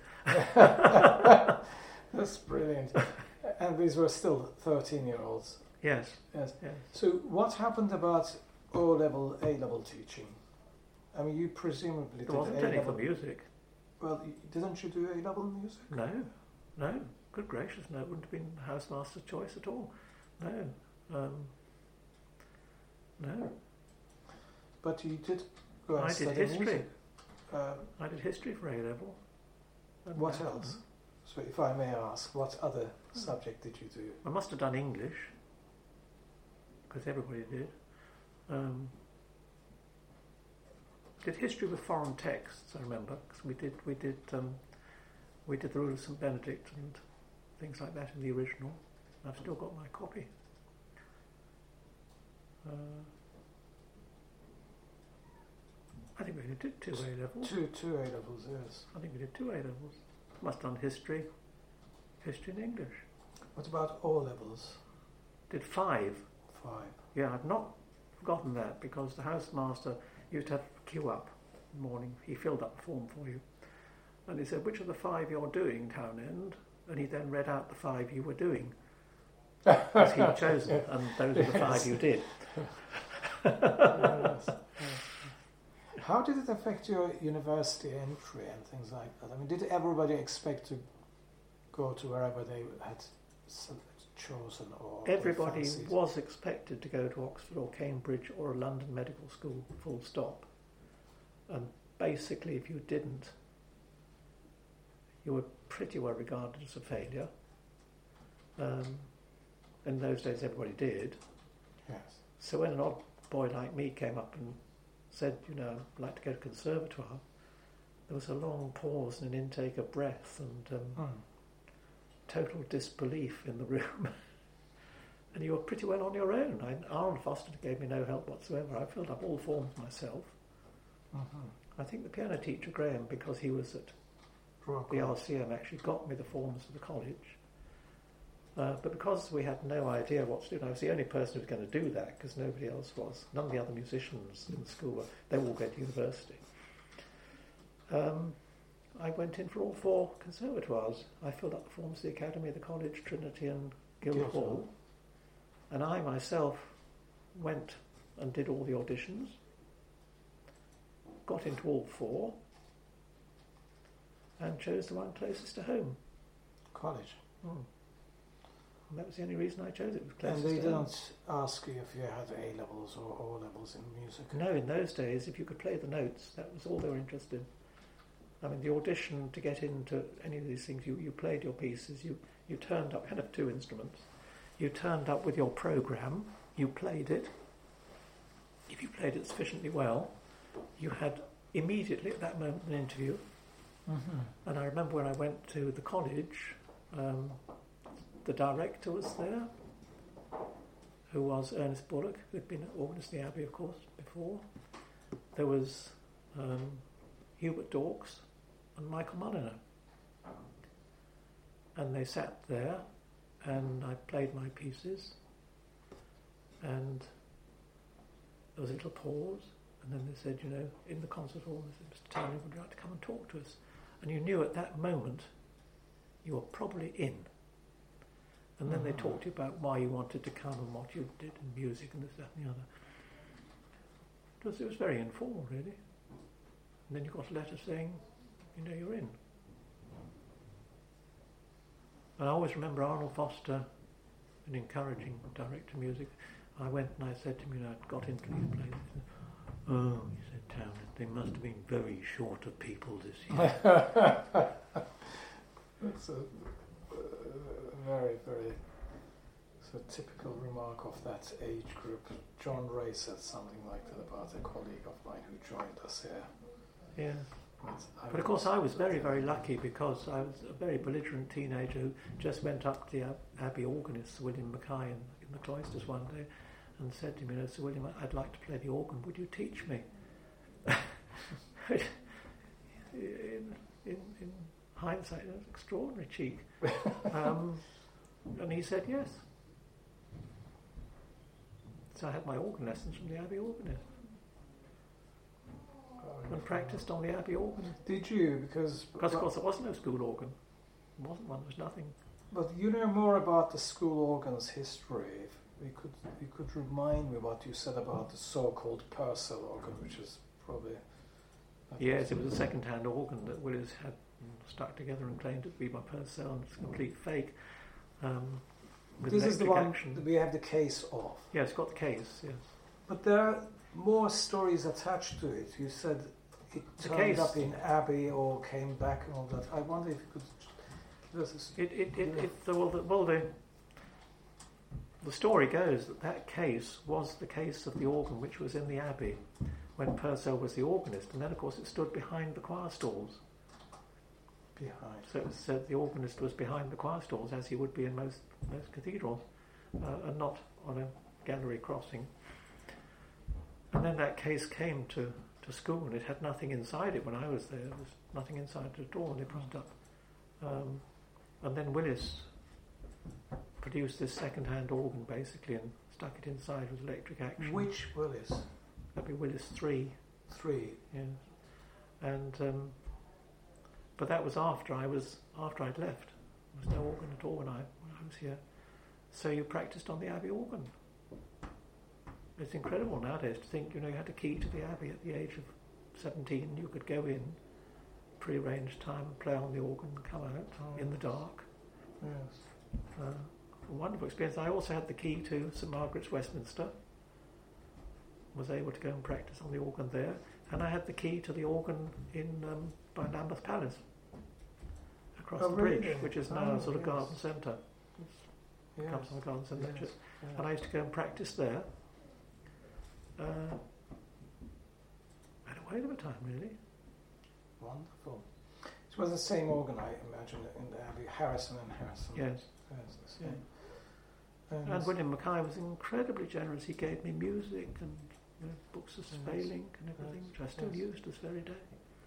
That's brilliant. And these were still 13-year-olds. Yes. Yes. Yes. So what happened about O-level, A-level teaching? I mean, you presumably did There wasn't any for music. Well, didn't you do A-level music? No. Good gracious, no. It wouldn't have been housemaster's choice at all. No. No. But you did go and I study did history. music. I did history for A-level. And What else? So if I may ask, what other subject did you do? I must have done English, because everybody did. Did history with foreign texts, I remember, because we did the Rule of St Benedict and things like that in the original. I've still got my copy. I think we only did 2 A-levels. Two A-levels, yes. I think we did 2 A-levels. Must have done history and English. What about O-levels? Did 5. 5. Yeah, I've not forgotten that because the housemaster used to have a queue up in the morning. He filled up the form for you. And he said, which of the 5 you're doing, Townend? And he then read out the 5 you were doing. As he had chosen, and those are the 5 you did. Yes. How did it affect your university entry and things like that? I mean, did everybody expect to go to wherever they had chosen? Or everybody was expected to go to Oxford or Cambridge or a London medical school, full stop. And basically, if you didn't, you were pretty well regarded as a failure. In those days, everybody did. Yes. So when an odd boy like me came up and said, I'd like to go to conservatoire, there was a long pause and an intake of breath and total disbelief in the room. And you were pretty well on your own. Arnold Foster gave me no help whatsoever. I filled up all forms myself. Mm-hmm. I think the piano teacher, Graham, because he was at the RCM, actually got me the forms for the college. But because we had no idea what to do, and I was the only person who was going to do that because nobody else was. None of the other musicians in the school they all went to university. I went in for all 4 conservatoires. I filled up the forms for the Academy, the College, Trinity and Guildhall. And I myself went and did all the auditions, got into all 4, and chose the one closest to home. College. And that was the only reason I chose it. It was closest And they to home. didn't ask you if you had A-levels or O-levels in music? No, in those days, if you could play the notes, that was all they were interested in. I mean, the audition to get into any of these things, you played your pieces, you turned up, you had 2 instruments, you turned up with your programme, you played it. If you played it sufficiently well, you had immediately at that moment an interview. Mm-hmm. And I remember when I went to the college, the director was there, who was Ernest Bullock, who had been at organist in the Abbey, of course, before. There was Hubert Dawkes and Michael Mulliner. And they sat there, and I played my pieces, and there was a little pause, and then they said, in the concert hall, they said, Mr. Townend, would you like to come and talk to us? And you knew at that moment you were probably in. And then they talked to you about why you wanted to come and what you did in music and this, that and the other. It was very informal, really. And then you got a letter saying, you're in. And I always remember Arnold Foster, an encouraging director of music. I went and I said to him, I'd got into these plays. He said, he said, Townend, they must have been very short of people this year. That's a very, very the typical remark of that age group. John Ray said something like that about a colleague of mine who joined us here. Yeah. But of course I was very, very lucky because I was a very belligerent teenager who just went up to the Abbey organist, Sir William Mackay, in the cloisters one day and said to me, Sir William, I'd like to play the organ, would you teach me? In hindsight, that's extraordinary cheek. And he said yes. So I had my organ lessons from the Abbey organist. And practised on the Abbey organ. Did you? Because of course there was no school organ. There wasn't one, there was nothing. But you know more about the school organ's history. If you could remind me what you said about the so-called Purcell organ, which is probably... Yes, it was a second-hand organ that Willis had stuck together and claimed to be by Purcell, and it's a complete fake. This is the one that we have the case of. Yeah, it's got the case, yes. But there are more stories attached to it. You said it turned up in Abbey or came back and all that. I wonder if you could... The story goes that case was the case of the organ which was in the Abbey when Purcell was the organist, and then of course it stood behind the choir stalls. Behind. So it said the organist was behind the choir stalls, as he would be in most cathedrals, and not on a gallery crossing. And then that case came to school, and it had nothing inside it when I was there. There was nothing inside it at all, and they brought it up. And then Willis produced this second-hand organ, basically, and stuck it inside with electric action. Which Willis? That'd be Willis 3. 3? Yeah. And... but that was after I'd left. There was no organ at all when I was here. So you practised on the Abbey organ. It's incredible nowadays to think, you had a key to the Abbey at the age of 17. You could go in, pre-arranged time, play on the organ, come out in the dark. Yes. A wonderful experience. I also had the key to St Margaret's, Westminster. Was able to go and practice on the organ there. And I had the key to the organ by Lambeth Palace, across the bridge, which is now a sort of garden centre. It comes from the garden centre. Yes. And I used to go and practice there. Had a whale of a time, really. Wonderful. It was the same organ, I imagine, in the Abbey, Harrison and Harrison. Yes. The same. Yeah. And William Mackay was incredibly generous. He gave me music and books of Spelling and everything, which I still use to this very day.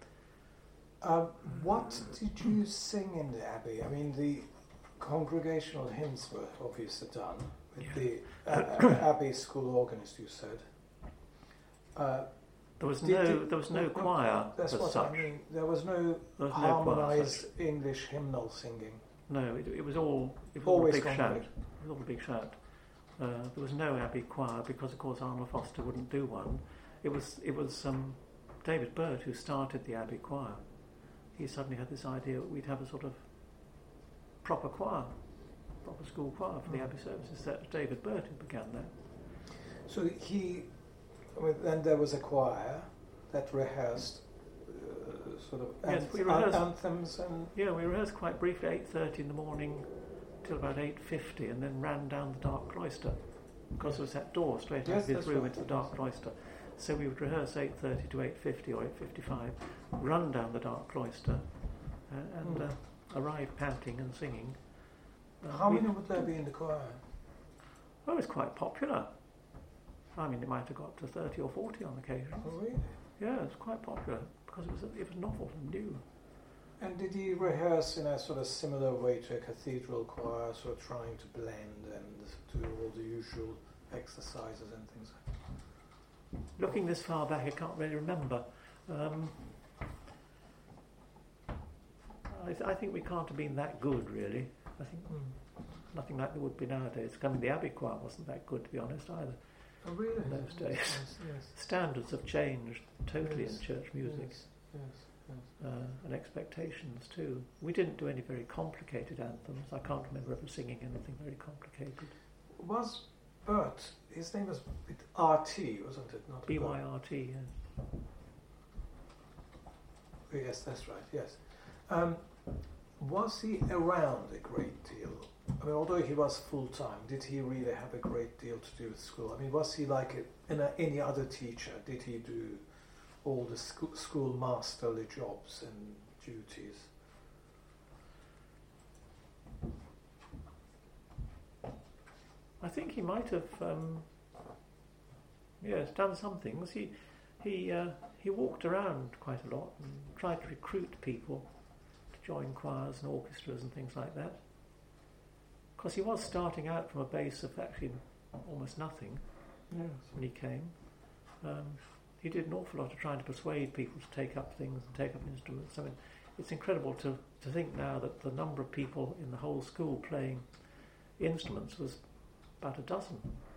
What did you sing in the Abbey? I mean, the congregational hymns were obviously done with the Abbey school organist, you said. There was no choir that's as what such. I mean. There was no harmonised English hymnal singing. No, it was all a big shout. It was all a big shout. There was no Abbey choir because, of course, Arnold Foster wouldn't do one. It was David Bird who started the Abbey choir. He suddenly had this idea that we'd have a sort of proper choir, proper school choir for the Abbey services. That was David Bird who began that. So then there was a choir that rehearsed anthems and... Yeah, we rehearsed quite briefly, 8:30 in the morning till about 8:50, and then ran down the dark cloister, because there was that door straight out of his room into the dark cloister. So we would rehearse 8:30 to 8:50 or 8:55, run down the dark cloister, and arrive panting and singing. How many would there be in the choir? Well, it was quite popular. I mean, it might have got to 30 or 40 on occasion. Oh, really? Yeah, it was quite popular because it was novel and new. And did you rehearse in a sort of similar way to a cathedral choir, sort of trying to blend and do all the usual exercises and things like that? Looking this far back, I can't really remember. I think we can't have been that good, really. I think nothing like there would be nowadays. The Abbey choir wasn't that good, to be honest, either. Oh, really? In those days. Yes. Standards have changed totally in church music. Yes. And expectations too. We didn't do any very complicated anthems. I can't remember ever singing anything very complicated. Was Bert, his name was with RT, wasn't it? Not BYRT, yes. Yes, that's right, yes. Was he around a great deal I mean, although he was full-time, did he really have a great deal to do with school? I mean, was he like any other teacher? Did he do all the school masterly jobs and duties? I think he might have, done some things. He walked around quite a lot and tried to recruit people to join choirs and orchestras and things like that. Because he was starting out from a base of actually almost nothing when he came. He did an awful lot of trying to persuade people to take up things and take up instruments. I mean, it's incredible to think now that the number of people in the whole school playing instruments was about a dozen.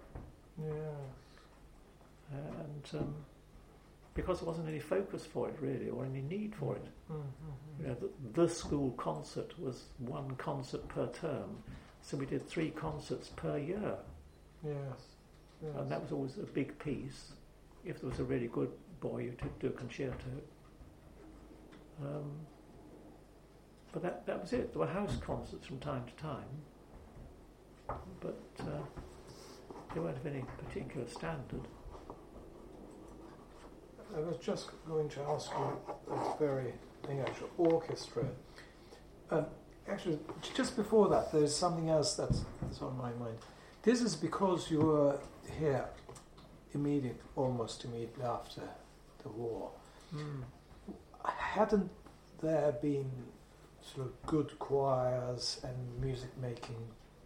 And because there wasn't any focus for it really, or any need for it. You know, the school concert was one concert per term, so we did 3 concerts per year. Yes. And that was always a big piece. If there was a really good boy, you could do a concerto. But that was it. There were house concerts from time to time, but they weren't of any particular standard. I was just going to ask you that very thing, actually, orchestra. Actually, just before that, there's something else that's on my mind. This is because you were here almost immediately after the war. Hadn't there been sort of good choirs and music making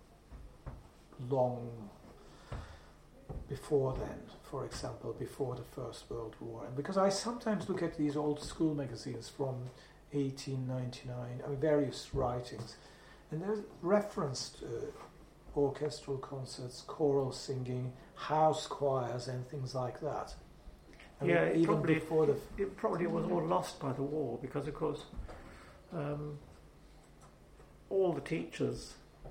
long before then, for example, before the First World War? And because I sometimes look at these old school magazines from 1899, I mean, various writings, and there's reference to orchestral concerts, choral singing, house choirs, and things like that. I mean, it even before it probably was all lost by the war because, of course, all the teachers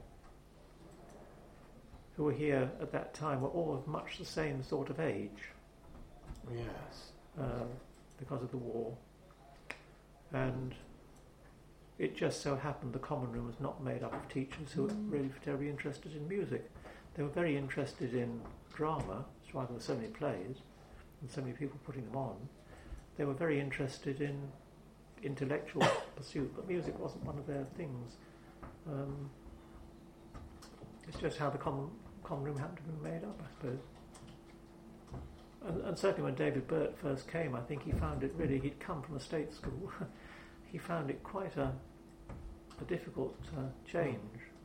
who were here at that time were all of much the same sort of age. Yes. Because of the war. And it just so happened the common room was not made up of teachers who were really terribly interested in music. They were very interested in drama, that's why there were so many plays and so many people putting them on. They were very interested in intellectual pursuit, but music wasn't one of their things. It's just how the common room happened to be made up, I suppose. And certainly when David Burt first came, I think he found it really, he'd come from a state school, he found it quite a difficult change.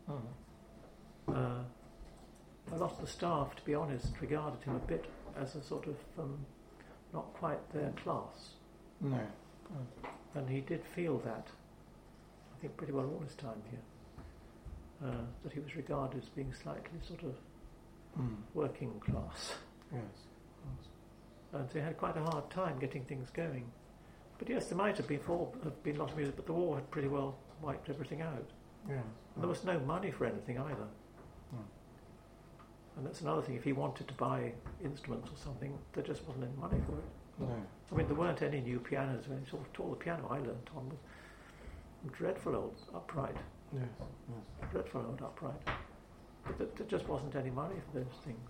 A lot of the staff, to be honest, regarded him a bit as a sort of not quite their class. No. And he did feel that, I think, pretty well all his time here, that he was regarded as being slightly sort of working class. Yes. And so he had quite a hard time getting things going. But yes, there might have been a lot of music, but the war had pretty well wiped everything out. Yeah. And there was no money for anything either. And that's another thing, if he wanted to buy instruments or something, there just wasn't any money for it. No. I mean, there weren't any new pianos when all the piano I learnt on was dreadful old upright. Yes. Dreadful old upright. But there just wasn't any money for those things.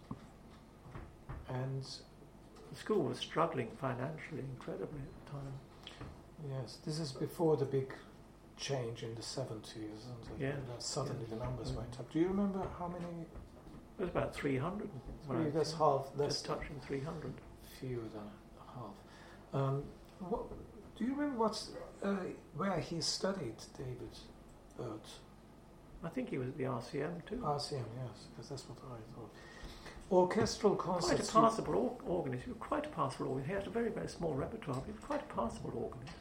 And the school was struggling financially incredibly at the time. yes, this is before the big change in the 70s, isn't it? Yeah. And suddenly the numbers went up. Do you remember how many? It was about 300. That's half, less, just touching 300. Fewer than half. Do you remember where he studied, David Burt? I think he was at the RCM too. RCM, yes, because that's what I thought. Orchestral concerts. Quite a passable organist. He was quite a passable organist. He had a very, very small repertoire, but he was quite a passable organist.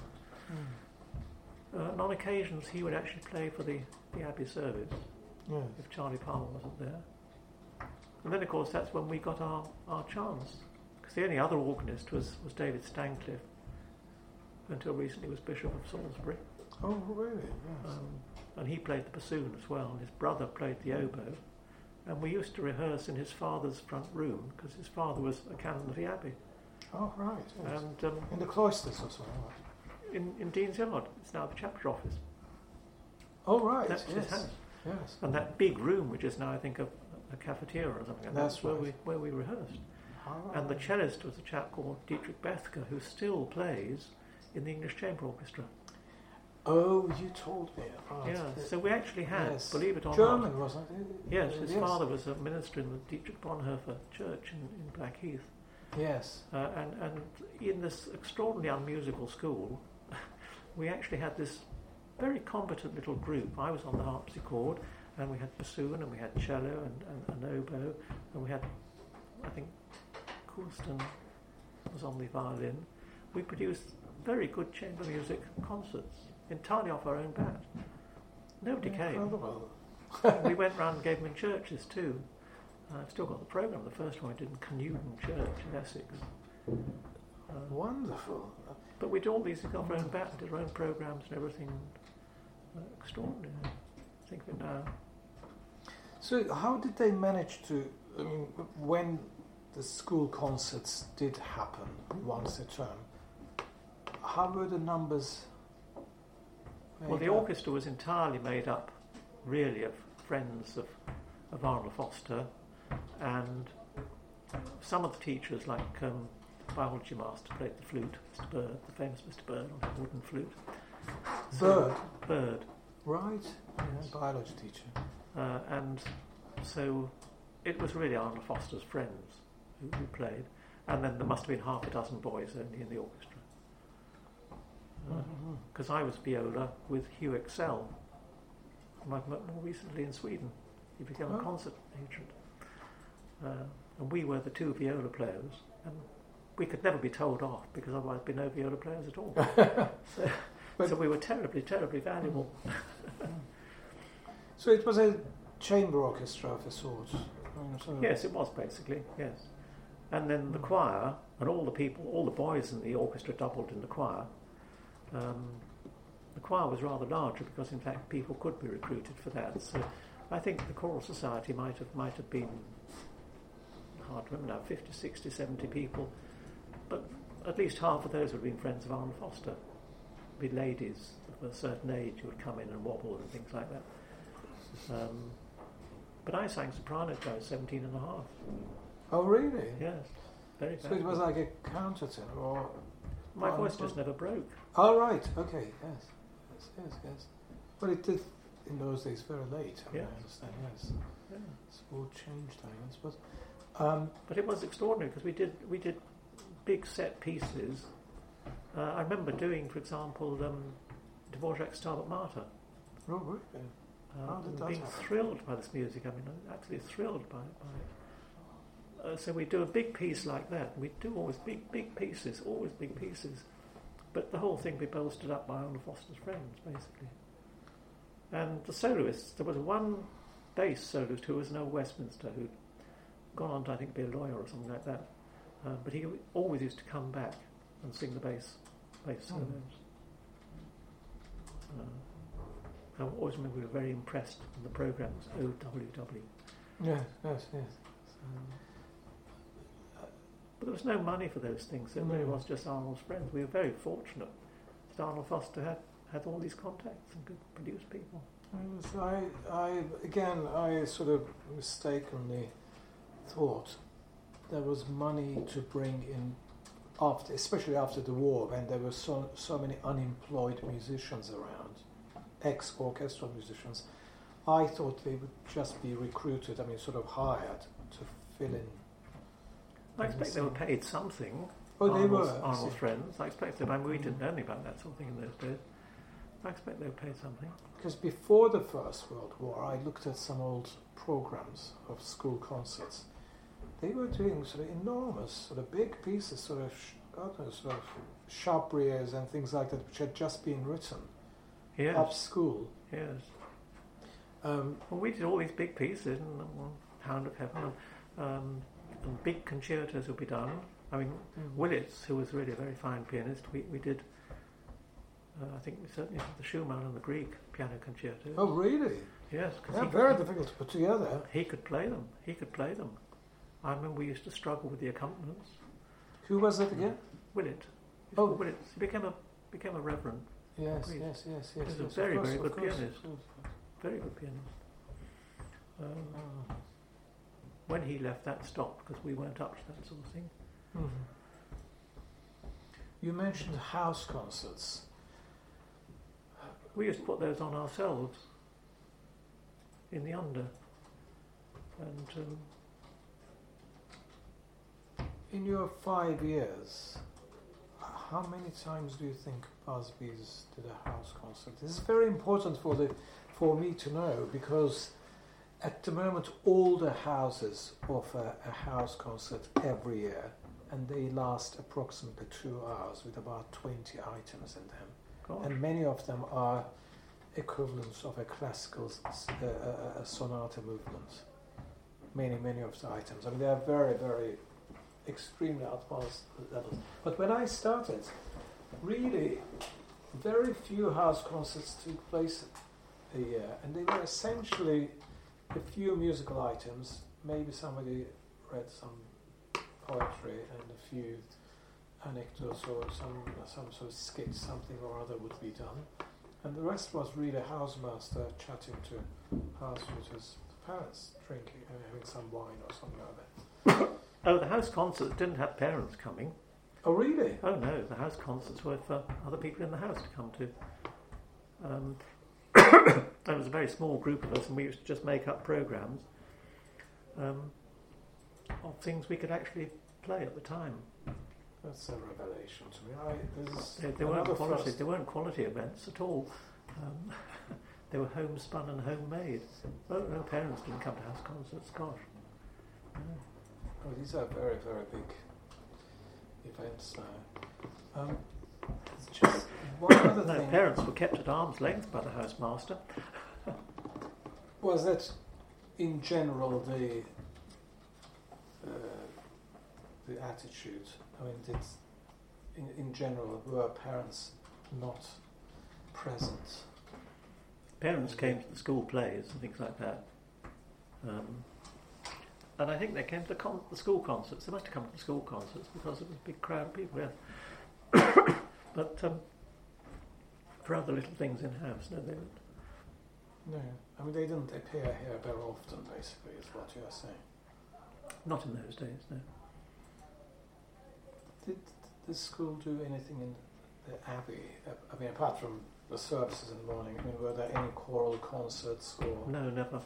And on occasions he would actually play for the Abbey service, if Charlie Palmer wasn't there. And then, of course, that's when we got our chance. Because the only other organist was David Stancliffe, until recently was Bishop of Salisbury. Oh, really? Yes. And he played the bassoon as well, and his brother played the oboe. And we used to rehearse in his father's front room, because his father was a canon of the Abbey. Oh, right. Yes. And in the cloisters or something? In Dean's Yard. It's now the chapter office. Oh, right. That's his house. Yes. And that big room, which is now, I think, a cafeteria or something, that's right. where we rehearsed. Oh. And the cellist was a chap called Dietrich Bethke, who still plays in the English Chamber Orchestra. Oh, you told me about Yeah, so we actually had, yes. believe it or German, not. wasn't it? Yes, his father was a minister in the Dietrich Bonhoeffer Church in Blackheath. Yes. And in this extraordinarily unmusical school, we actually had this very competent little group. I was on the harpsichord, and we had bassoon, and we had cello, and oboe, and we had, I think, Coulston was on the violin. We produced very good chamber music concerts, entirely off our own bat. Nobody came. We went round and gave them in churches too. I've still got the programme. The first one we did in Canewton Church in Essex. Wonderful. But we did all these off our own bat, did our own programmes and everything. Extraordinary. Think of it now. So how did they manage to, I mean, when the school concerts did happen once a term, how were the numbers made Well, the up? orchestra was entirely made up, really, of friends of Arnold Foster, and some of the teachers, like biology master, played the flute, Mr. Bird, the famous Mr. Bird on the wooden flute. Bird. Right, Yes. biology teacher. And so it was really Arnold Foster's friends who played, and then there must have been half a dozen boys only in the orchestra. Because I was viola with Hugh Excel, whom I've met more recently in Sweden. He became a concert agent. And we were the two viola players, and we could never be told off because otherwise there'd be no viola players at all. So we were terribly, terribly valuable. So it was a chamber orchestra of a sort. Yes, it was basically, yes. And then the choir, and all the boys in the orchestra doubled in the choir. The choir was rather larger because, in fact, people could be recruited for that. So I think the choral society might have been, hard to remember now, 50, 60, 70 people. But at least half of those would have been friends of Arnold Foster. Be ladies of a certain age who would come in and wobble and things like that. But I sang soprano till I was 17 and a half. Oh, really? Yes, very bad. So it was like a countertenor, or My voice just never broke. Oh, right. Okay. Yes. But it did in those days very late. I understand. Yes. Yeah. It's all changed, I guess. But it was extraordinary because we did big set pieces. I remember doing, for example, Dvorak's Stabat Mater. Oh, really? How did that being happen? thrilled by this music. I mean, I'm absolutely thrilled by it. So we do a big piece like that. We do always big pieces, but the whole thing be bolstered up by Arnold Foster's friends, basically. And the soloists, there was one bass soloist who was an old Westminster who'd gone on to, I think, be a lawyer or something like that. But he always used to come back and sing the bass solos. I always remember we were very impressed when the programme was OWW. Yes. But there was no money for those things. It really was just Arnold's friends. We were very fortunate that Arnold Foster had all these contacts and could produce people. I sort of mistakenly thought there was money to bring in, especially after the war, when there were so many unemployed musicians around, ex-orchestral musicians. I thought they would just be recruited, sort of hired to fill in. I expect they were paid something. Oh, they were. Arnold's friends. I expect them. We didn't know anything about that sort of thing in those days. I expect they were paid something. Because before the First World War, I looked at some old programs of school concerts. They were doing sort of enormous, sort of big pieces, sort of Chabriers and things like that, which had just been written at school. Yes. Well, we did all these big pieces, and Hound of Heaven, and big concertos would be done. I mean, Willits, who was really a very fine pianist, we did, I think we certainly did the Schumann and the Grieg piano concertos. Oh, really? Yes. They're very difficult to put together. He could play them. I remember we used to struggle with the accompaniments. Who was it again? Willett. Willett. He became a reverend. Yes. He was a very, very good pianist. Very good pianist. When he left, that stopped because we weren't up to that sort of thing. Mm-hmm. You mentioned house concerts. We used to put those on ourselves in the under. And in your 5 years, how many times do you think Busby's did a house concert? This is very important for me to know, because at the moment all the houses offer a house concert every year, and they last approximately 2 hours with about 20 items in them. gosh, And many of them are equivalents of a classical a sonata movement. Many of the items. I mean, they are very, very extremely advanced levels. But when I started, really very few house concerts took place a year, and they were essentially a few musical items. Maybe somebody read some poetry, and a few anecdotes or some sort of skit, something or other would be done, and the rest was really housemaster chatting to house visitors, parents drinking and having some wine or something like that. Oh, the house concerts didn't have parents coming. Oh, really? Oh no, the house concerts were for other people in the house to come to. There was a very small group of us, and we used to just make up programmes of things we could actually play at the time. That's a revelation to me. They weren't quality events at all. They were homespun and homemade. Oh, no, parents didn't come to house concerts. Gosh. No. Oh, these are very, very big events now. Just one other No, thing. parents were kept at arm's length by the housemaster. Was that, in general, the attitude? I mean, in general, were parents not present? Parents came to the school plays and things like that. And I think they came to the school concerts. They must have come to the school concerts because it was a big crowd of people, yes. But for other little things in-house, no, they didn't. No, I mean, they didn't appear here very often, basically, is what you are saying. Not in those days, no. Did the school do anything in the Abbey? I mean, apart from the services in the morning, I mean, were there any choral concerts or...? No, never.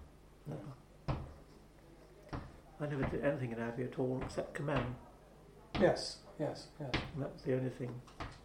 I never did anything in Abbey at all, except command. Yes. And that was the only thing.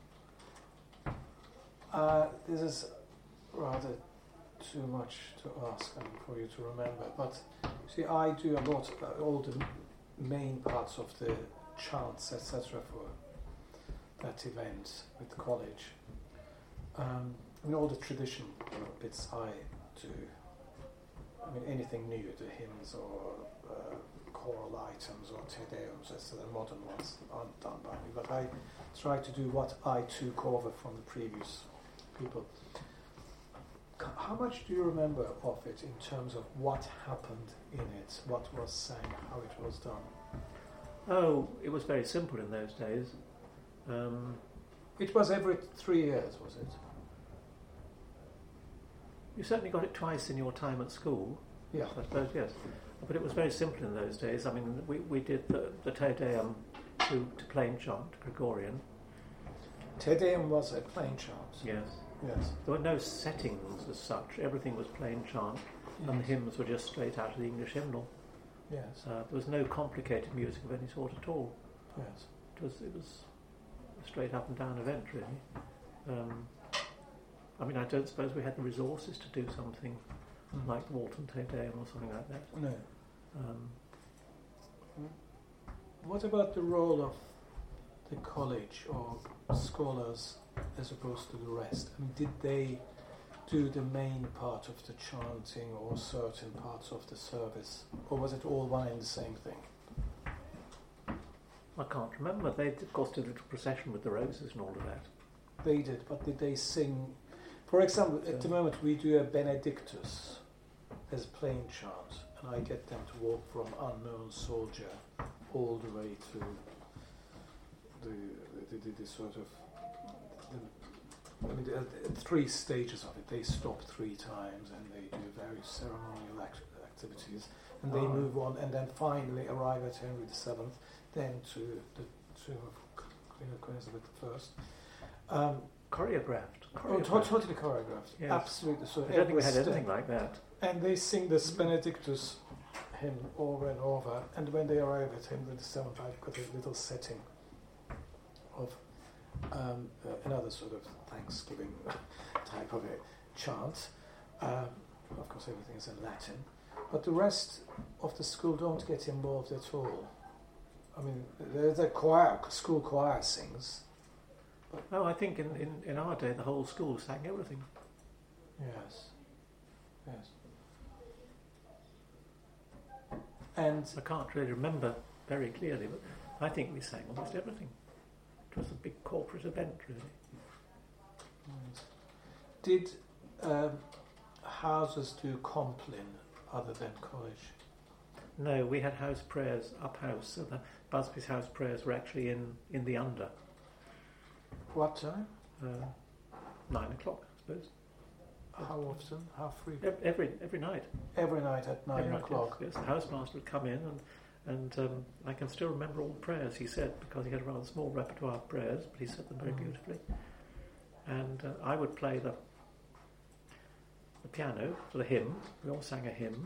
This is rather too much to ask for you to remember, but see, I do a lot, all the main parts of the chants, etc., for that event with the college. I mean, all the tradition bits I do. I mean, anything new, the hymns or choral items or Te Deums, as the modern ones aren't done by me, but I try to do what I took over from the previous people. How much do you remember of it in terms of what happened in it, what was sang, how it was done? Oh, it was very simple in those days. It was every 3 years, was it? You certainly got it twice in your time at school. Yeah. I suppose, yes. But it was very simple in those days. I mean, we did the Te Deum to plain chant, Gregorian. Te Deum was a plain chant. Yes. Yes. There were no settings as such. Everything was plain chant, and the hymns were just straight out of the English hymnal. Yes. There was no complicated music of any sort at all. Yes. It was a straight up and down event, really. I mean, I don't suppose we had the resources to do something like Walton Te Deum or something like that. No. What about the role of the college or scholars as opposed to the rest? I mean, did they do the main part of the chanting or certain parts of the service, or was it all one and the same thing? I can't remember. They, of course, did a little procession with the roses and all of that. They did, but did they sing? For example, at the moment we do a Benedictus as plain chant, and I get them to walk from Unknown Soldier all the way to the sort of I mean, there are 3 stages of it. They stop 3 times and they do various ceremonial activities, and they move on, and then finally arrive at Henry VII, then to the tomb of Queen Elizabeth I. Choreographed. Totally choreographed. Yes. Absolutely. So I don't think we had anything like that. And they sing this Benedictus hymn over and over, and when they arrive at Henry VII, I've got a little setting of another sort of Thanksgiving type of a chant. Of course, everything is in Latin, but the rest of the school don't get involved at all. I mean, the school choir sings. Oh, I think in our day the whole school sang everything. Yes. And I can't really remember very clearly, but I think we sang almost everything. It was a big corporate event, really. did houses do Compline other than college? No, we had house prayers up house, so the Busby's house prayers were actually in the under. What time? 9 o'clock, I suppose. How often? How frequent? Every night. Every night at 9 o'clock. Yes, the housemaster would come in, and I can still remember all the prayers he said, because he had a rather small repertoire of prayers, but he said them very beautifully. And I would play the piano for the hymn. We all sang a hymn.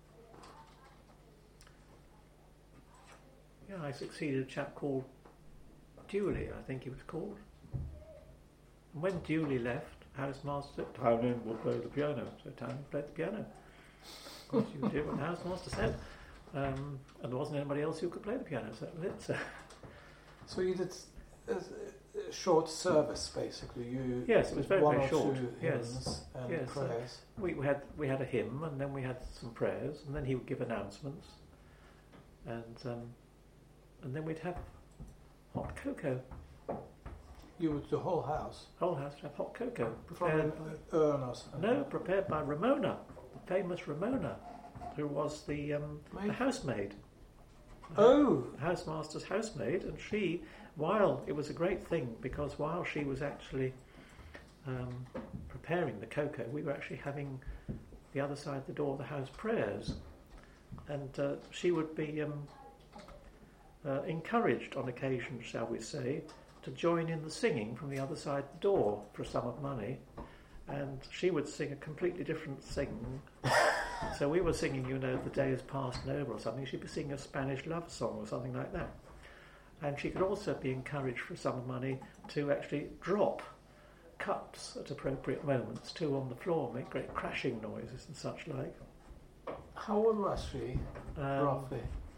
Yeah, I succeeded a chap called Dooley, I think he was called. And when Dooley left, housemaster said, Townend will play the piano. So Townend played the piano. Of course, you did what the housemaster said. And there wasn't anybody else who could play the piano, so that was it. So you did a short service, basically. Yes, it was very, very short. Hymns and prayers. We had a hymn, and then we had some prayers, and then he would give announcements, and then we'd have hot cocoa. You would the whole house? Whole house would have hot cocoa. Prepared by Ernest? No, prepared by Ramona, the famous Ramona, who was the housemaid. Oh! The housemaster's housemaid, and she, it was a great thing, because while she was actually preparing the cocoa, we were actually having the other side of the door of the house prayers, and she would be encouraged on occasion, shall we say, to join in the singing from the other side of the door for a sum of money, and she would sing a completely different sing. So we were singing, the day has passed and over or something. She'd be singing a Spanish love song or something like that. And she could also be encouraged for a sum of money to actually drop cups at appropriate moments, too, on the floor, make great crashing noises and such like. How old was she, roughly?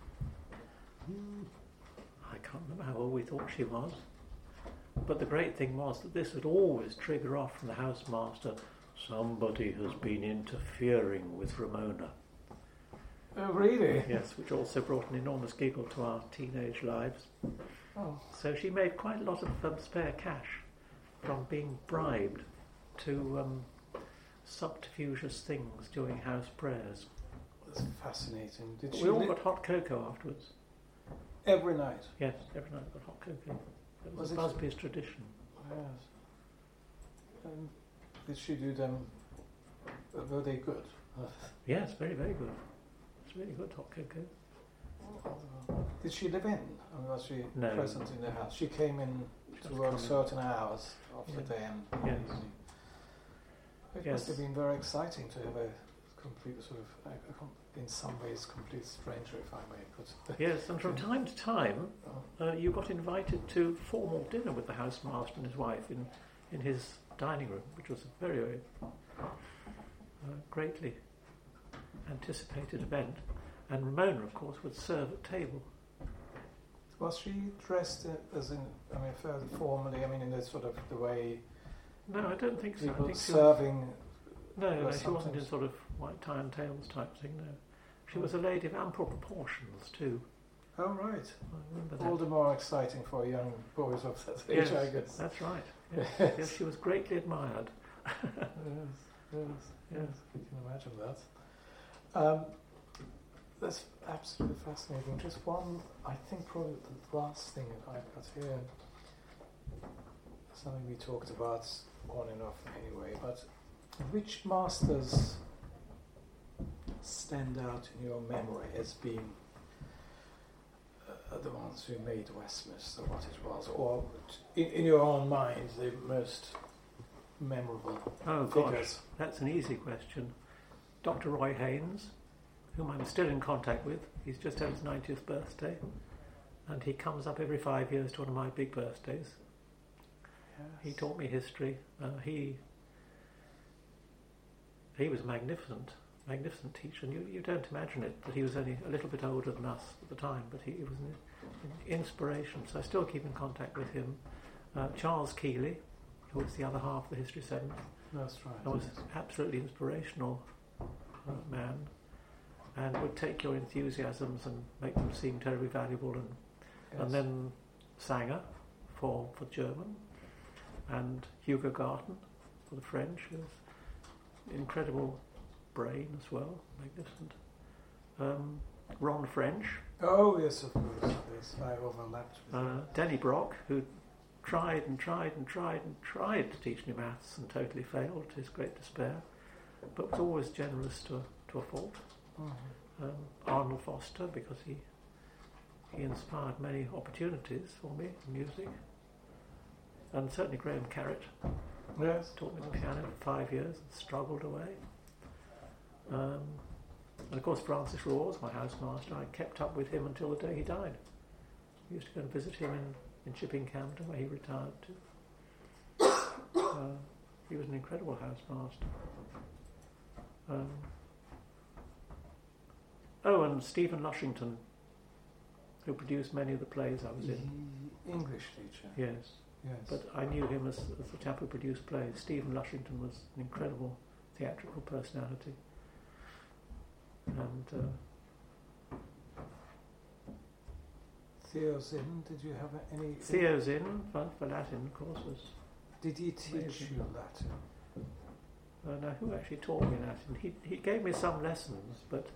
I can't remember how old we thought she was. But the great thing was that this would always trigger off from the housemaster, somebody has been interfering with Ramona. Oh, really? Yes, which also brought an enormous giggle to our teenage lives. Oh. So she made quite a lot of spare cash from being bribed to subterfugeous things during house prayers. That's fascinating. We all got hot cocoa afterwards. Every night? Yes, every night got hot cocoa. It was Busby's tradition. Yes. And did she do them? Were they good? Yes, very, very good. It's really good hot cocoa. Did she live in? I mean, was she present in the house? She came in to work certain hours of the day and evening. It must have been very exciting to have a complete sort of, in some ways, complete stranger, if I may put it. Yes, and from time to time, you got invited to formal dinner with the housemaster and his wife in his dining room, which was a very, very greatly anticipated event. And Ramona, of course, would serve at table. Was she dressed as in, fairly formally? In the sort of the way? No, I don't think so. People serving. No, she wasn't in sort of white tie and tails type thing. No, she was a lady of ample proportions too. Oh right. I remember that. All the more exciting for young boys of that age, I guess. That's right. Yes. Yes, she was greatly admired. Yes, I can imagine that. That's absolutely fascinating. Just one, I think probably the last thing that I've got here. There's something we talked about on and off anyway, but which masters stand out in your memory as being the ones who made Westminster what it was, or in your own mind, the most memorable figures? That's an easy question. Dr. Roy Haynes, whom I'm still in contact with. He's just had his 90th birthday, and he comes up every 5 years to one of my big birthdays. Yes. He taught me history. He was a magnificent teacher, and you don't imagine it, but he was only a little bit older than us at the time, but he was an inspiration, so I still keep in contact with him. Charles Keeley, who was the other half of the History 7th. That's right. He was absolutely inspirational man, and would take your enthusiasms and make them seem terribly valuable. And then Sanger for German, and Hugo Garten for the French. He was incredible brain as well, magnificent. Ron French. Oh yes, of course. Yes, I overlapped with Denny Brock, who tried to teach me maths and totally failed to his great despair, but was always generous to a fault. Mm-hmm. Arnold Foster, because he inspired many opportunities for me in music, and certainly Graham Carrot. Yes. Taught me the piano for 5 years and struggled away. And of course Francis Rawes, my housemaster, I kept up with him until the day he died. I used to go and visit him in Chipping Campden, where he retired to. He was an incredible housemaster. And Stephen Lushington, who produced many of the plays I was in. English teacher. Yes. Yes. But I knew him as the chap who produced plays. Stephen Lushington was an incredible theatrical personality. And Theo Zinn, did you have any? Theo Zinn, for Latin, of course, was... Did he teach you Latin? No, who actually taught me Latin? He gave me some lessons, but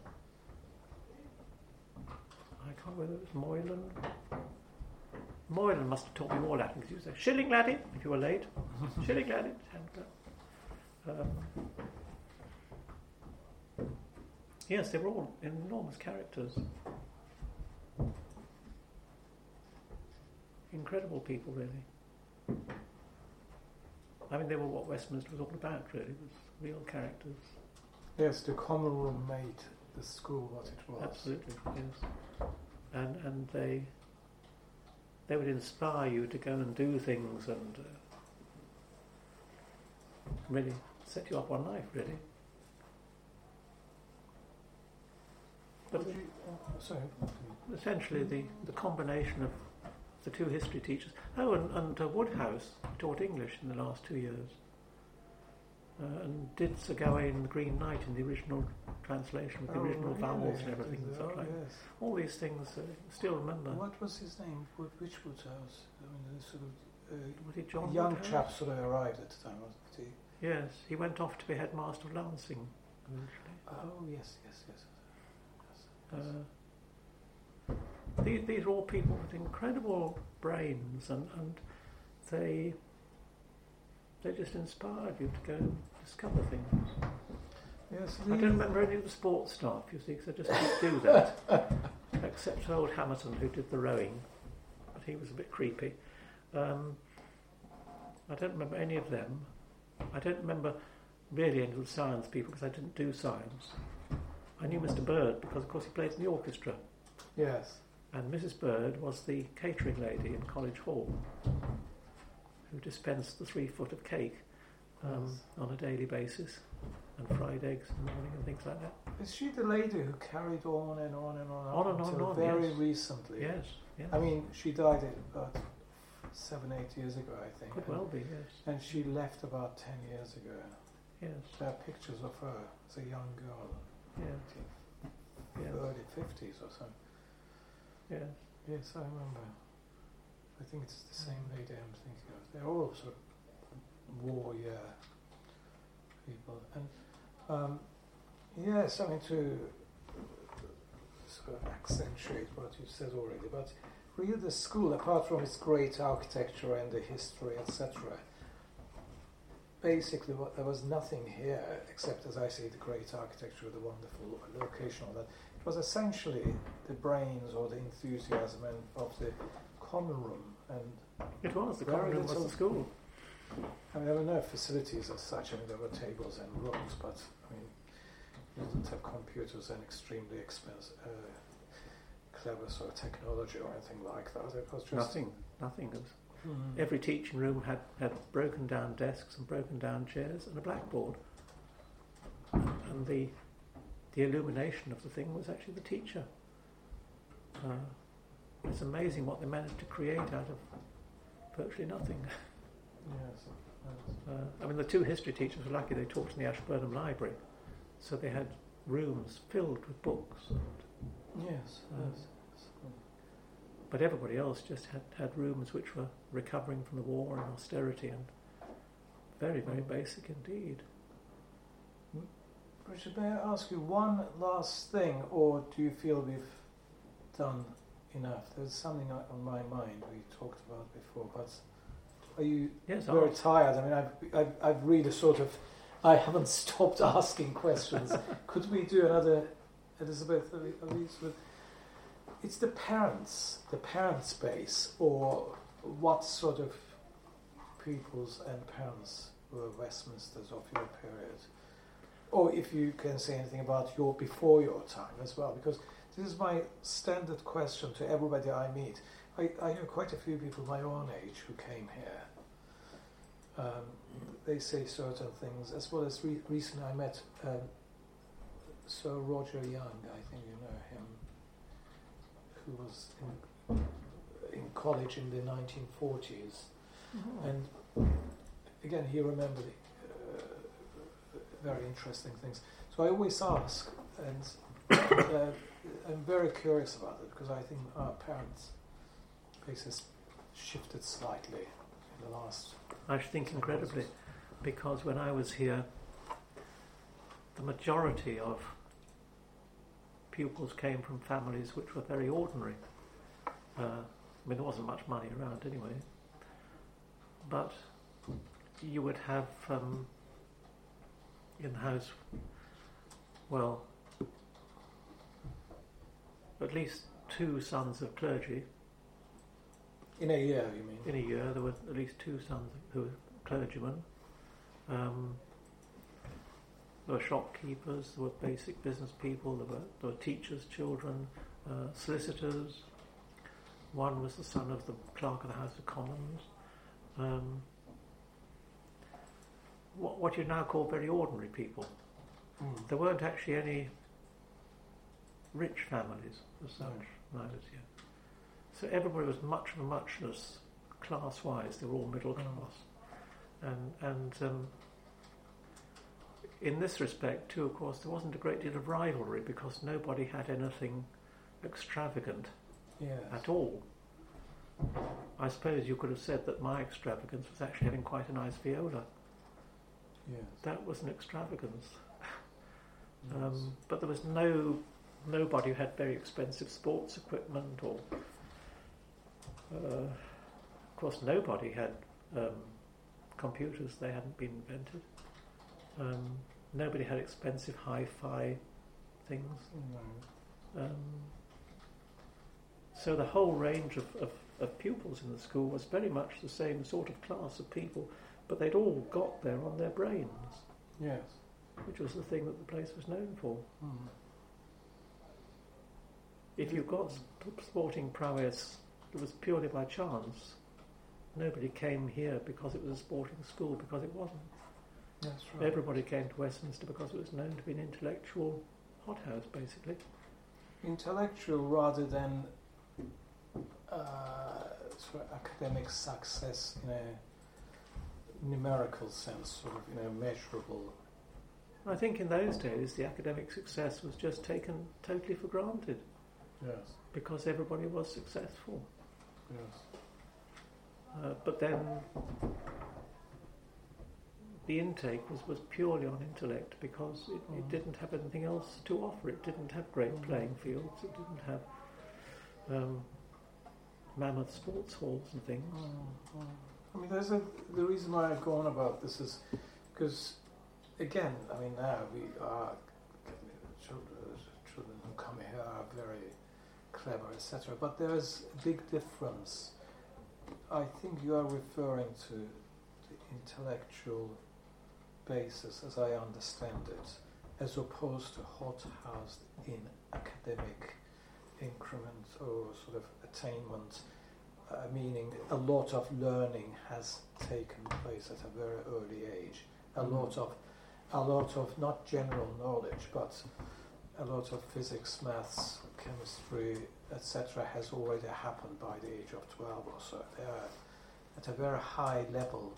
I can't remember whether it was Moylan. Moylan must have taught me more Latin, because he would say, "Shilling laddie," if you were late. "Shilling laddie." Yes, they were all enormous characters. Incredible people, really. I mean, they were what Westminster was all about, really. It was real characters. Yes, the common room made the school what it was. Absolutely, yes. And they would inspire you to go and do things and really set you up on life, really. But essentially the combination of the two history teachers. Oh, and Woodhouse taught English in the last 2 years. And did Sir Gawain the Green Knight in the original translation with the original vowels and everything and stuff like that. Yes. All these things still remember. What was his name? Which Woodhouse? I mean, the sort of Was it John young Woodhouse? chap sort of arrived at the time, wasn't he? Yes, he went off to be headmaster of Lancing eventually. Oh yes. These are all people with incredible brains, and they just inspired you to go and discover things. Yes, I don't remember any of the sports staff, you see, because I just didn't do that, except old Hamilton, who did the rowing, but he was a bit creepy. I don't remember any of them. I don't remember really any of the science people, because I didn't do science. I knew Mr. Bird because, of course, he played in the orchestra. Yes. And Mrs. Bird was the catering lady in College Hall, who dispensed the 3 foot of cake on a daily basis, and fried eggs in the morning and things like that. Is she the lady who carried on and on and on, On and on until and on, very yes. recently? Yes, yes. I mean, she died about 7-8 years ago, I think. Could well be, yes. And she left about 10 years ago. Yes, There are pictures of her as a young girl, yes, yes, early 50s or something. yes. Yes, I remember. I think it's the same lady I'm thinking of. They're all sort of war year people. And yes, I mean, to sort of accentuate what you said already, but for you, the school, apart from its great architecture and the history, etc., basically there was nothing here except, as I say, the great architecture, the wonderful location of that. It was essentially the brains or the enthusiasm of the common room. And it was, the common room was the school. I mean, there were no facilities as such. I mean, there were tables and rooms, but I mean, you didn't have computers and extremely expensive, clever sort of technology or anything like that. It was just nothing. It was, every teaching room had broken down desks and broken down chairs and a blackboard, and the illumination of the thing was actually the teacher. It's amazing what they managed to create out of virtually nothing. Yes. I mean, the two history teachers were lucky; they taught in the Ashburnham Library, so they had rooms filled with books. Yes. But everybody else just had rooms which were recovering from the war and austerity, and very, very basic indeed. Richard, may I ask you one last thing, or do you feel we've done enough? There's something on my mind we talked about before, but are you very tired? I mean, I've really I haven't stopped asking questions. Could we do another, Elizabeth? It's the parents base, or what sort of pupils and parents were Westminsters of your period? Or if you can say anything about before your time as well, because this is my standard question to everybody I meet. I know quite a few people my own age who came here. They say certain things, as well as recently I met Sir Roger Young, I think you know him, who was in college in the 1940s. Mm-hmm. And again, he remembered very interesting things. So I always ask, and I'm very curious about it, because I think our parents' faces shifted slightly in the last... I should think incredibly, because when I was here, the majority of pupils came from families which were very ordinary. I mean, there wasn't much money around anyway, but you would have in the house, well, at least 2 sons of clergy. In a year, you mean? In a year, there were at least 2 sons who were clergymen. There were shopkeepers, there were basic business people, there were teachers' children, solicitors. One was the son of the clerk of the House of Commons. What you now call very ordinary people. There weren't actually any rich families as such, neither here. So everybody was much of a muchness, class-wise. They were all middle class, and in this respect too, of course, there wasn't a great deal of rivalry, because nobody had anything extravagant at all. I suppose you could have said that my extravagance was actually having quite a nice viola. Yes. That was an extravagance. But there was nobody who had very expensive sports equipment, or of course nobody had computers. They hadn't been invented. Nobody had expensive hi-fi things. So the whole range of pupils in the school was very much the same sort of class of people, but they'd all got there on their brains. Yes. Which was the thing that the place was known for. If you got sporting prowess, it was purely by chance. Nobody came here because it was a sporting school, because it wasn't. That's right. Everybody came to Westminster because it was known to be an intellectual hothouse, basically. Intellectual rather than sort of academic success in a numerical sense, sort of, measurable. I think in those days the academic success was just taken totally for granted. Yes. Because everybody was successful. Yes. But then the intake was purely on intellect, because it didn't have anything else to offer. It didn't have great playing fields. It didn't have mammoth sports halls and things. I mean, the reason why I go on about this is because, again, I mean, now we are children who come here are very clever, etc. But there is a big difference. I think you are referring to the intellectual basis, as I understand it, as opposed to hothoused in academic increment or sort of attainment, meaning a lot of learning has taken place at a very early age. A lot of not general knowledge, but a lot of physics, maths, chemistry, etc. has already happened by the age of 12 or so. They are at a very high level,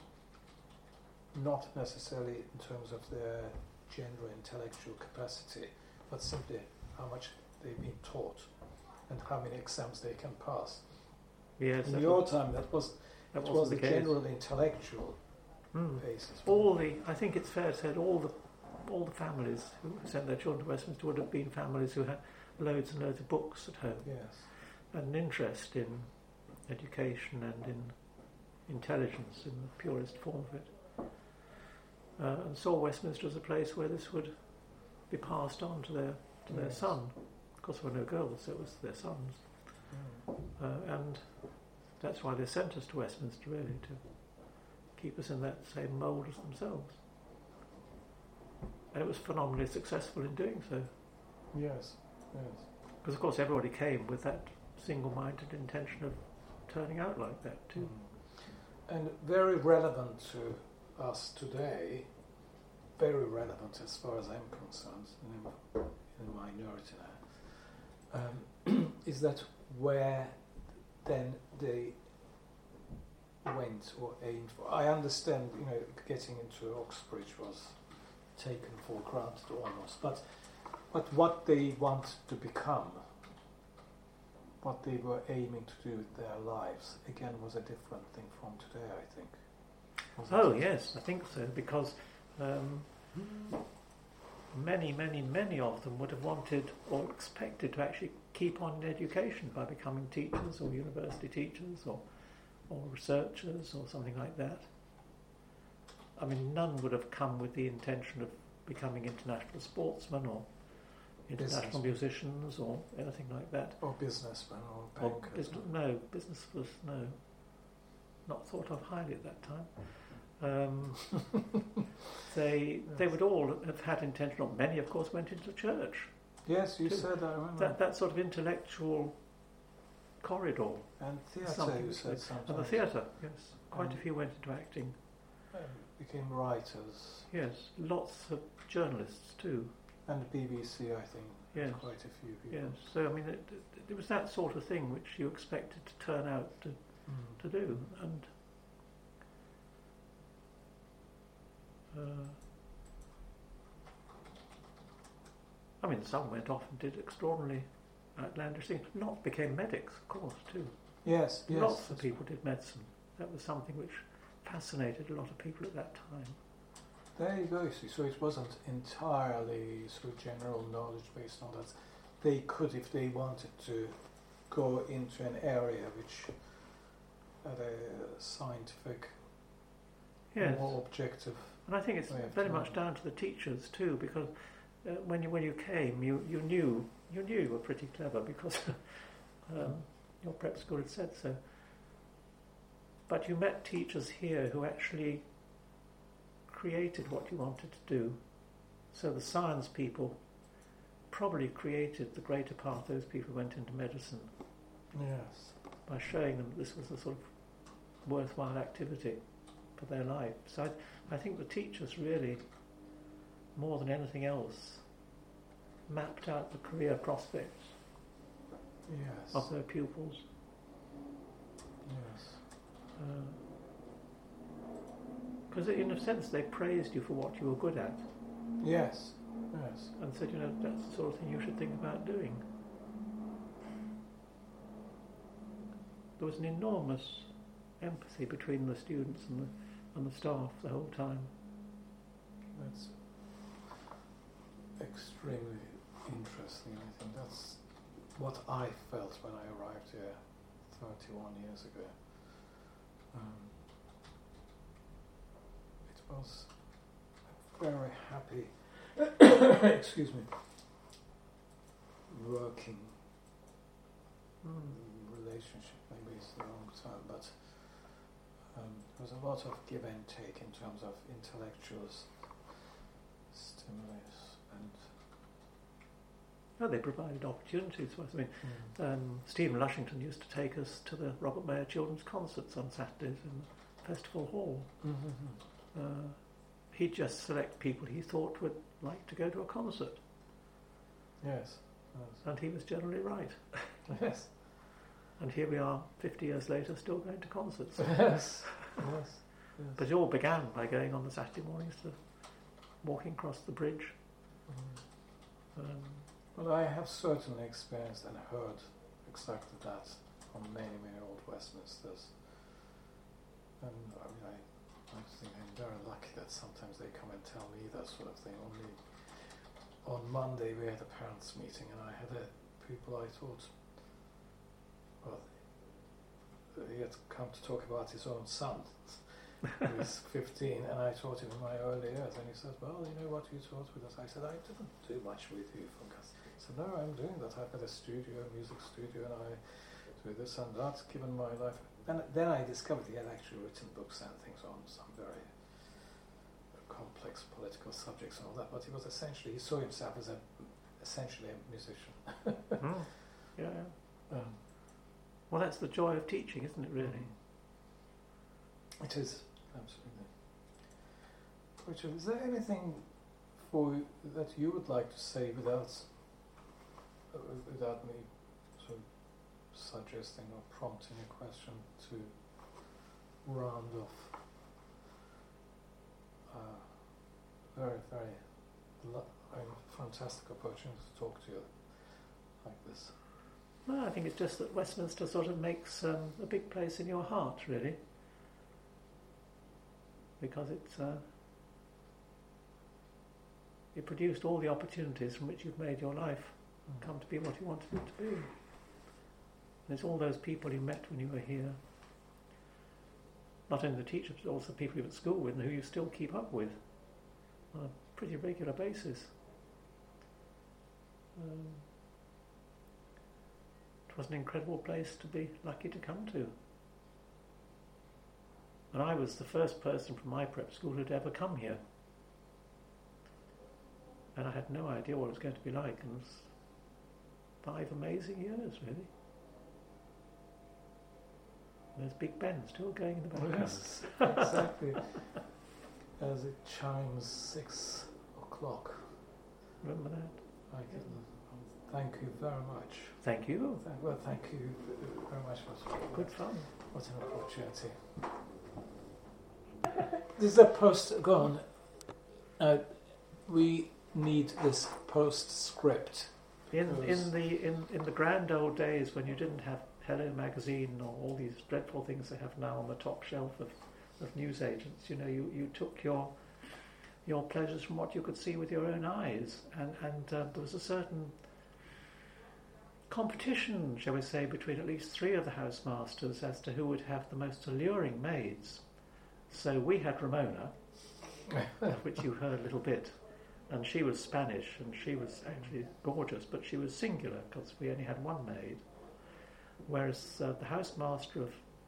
not necessarily in terms of their general intellectual capacity, but simply how much they've been taught and how many exams they can pass. Yes, in your time, that was the general intellectual basis. I think it's fair to say that all the families who sent their children to Westminster would have been families who had loads and loads of books at home, and an interest in education and in intelligence in the purest form of it, and saw Westminster as a place where this would be passed on to their son. Of course, there were no girls, so it was their sons, and that's why they sent us to Westminster, really, to keep us in that same mould as themselves. And it was phenomenally successful in doing so. Yes. Because, of course, everybody came with that single-minded intention of turning out like that, too. And very relevant to us today, very relevant as far as I'm concerned, in the minority now, is that where then they went or aimed for. I understand, getting into Oxbridge was taken for granted almost, but what they want to become, what they were aiming to do with their lives, again, was a different thing from today, I think. Yes, I think so, because many of them would have wanted or expected to actually keep on in education by becoming teachers or university teachers or researchers or something like that. I mean, none would have come with the intention of becoming international sportsmen or international musicians or anything like that. Or businessmen or bankers. Business was not thought of highly at that time. They would all have had intention, or many, of course, went into church. Yes, you said that, I remember. That sort of intellectual corridor. And theatre, you said sometimes. And the theatre, yes. Quite a few went into acting. Became writers. Yes, lots of journalists too. And the BBC, I think. Yes. Quite a few people. Yes, so I mean, it was that sort of thing which you expected to turn out to do. And I mean, some went off and did extraordinarily outlandish things. Lots became medics, of course, too. Yes. Lots of people did medicine. That was something which fascinated a lot of people at that time. There you go, see. So it wasn't entirely sort of general knowledge based on that. They could, if they wanted to, go into an area which had a scientific, more objective. And I think it's very much down to the teachers too, because when you came, you knew you were pretty clever because your prep school had said so. But you met teachers here who actually created what you wanted to do. So the science people probably created the greater part of those people who went into medicine. Yes. By showing them this was a sort of worthwhile activity for their life. So I think the teachers really, more than anything else, mapped out the career prospects of their pupils. Yes. Because in a sense they praised you for what you were good at. Yes. And said, that's the sort of thing you should think about doing. There was an enormous empathy between the students and the staff the whole time. That's extremely interesting. I think that's what I felt when I arrived here 31 years ago. It was a very happy, excuse me, working relationship. Maybe it's the wrong term, but there was a lot of give and take in terms of intellectual stimulus and. Oh, they provided opportunities for us. I mean, Stephen Lushington used to take us to the Robert Mayer Children's Concerts on Saturdays in the Festival Hall. He'd just select people he thought would like to go to a concert. Yes. And he was generally right. Yes. And here we are, 50 years later, still going to concerts. Yes. Yes. But it all began by going on the Saturday mornings to walking across the bridge. Well, I have certainly experienced and heard exactly that from many, many old Westminsters. And I mean, I think I'm very lucky that sometimes they come and tell me that sort of thing. Only on Monday we had a parents' meeting, and I had people I thought, well, he had come to talk about his own son. He was 15, and I taught him in my early years, and he said, well, you know what you taught with us? I said, I didn't do much with you. He said, no, I'm doing that. I've got a studio, a music studio, and I do this and that, given my life. And then I discovered he had actually written books and things on some very complex political subjects and all that, but he was he saw himself as essentially a musician. Yeah. Well, that's the joy of teaching, isn't it, really? It is, absolutely. Richard, is there anything that you would like to say without me sort of suggesting or prompting a question to round off? Very, very fantastic opportunity to talk to you like this. No, I think it's just that Westminster sort of makes a big place in your heart, really, because it produced all the opportunities from which you've made your life come to be what you wanted it to be. And it's all those people you met when you were here, not only the teachers but also people you were at school with and who you still keep up with on a pretty regular basis. It was an incredible place to be lucky to come to. And I was the first person from my prep school who'd ever come here. And I had no idea what it was going to be like. And it was 5 amazing years, really. There's Big Ben still going in the background. Yes, exactly. As it chimes 6 o'clock. Remember that? Thank you very much. Thank you. Thank you very much for Good fun. What an opportunity. This is a post. Go on. We need this postscript. In the grand old days when you didn't have Hello magazine or all these dreadful things they have now on the top shelf of newsagents, you took your pleasures from what you could see with your own eyes, and there was a certain competition, shall we say, between at least 3 of the housemasters as to who would have the most alluring maids. So we had Ramona, of which you heard a little bit, and she was Spanish, and she was actually gorgeous, but she was singular because we only had one maid. Whereas the housemaster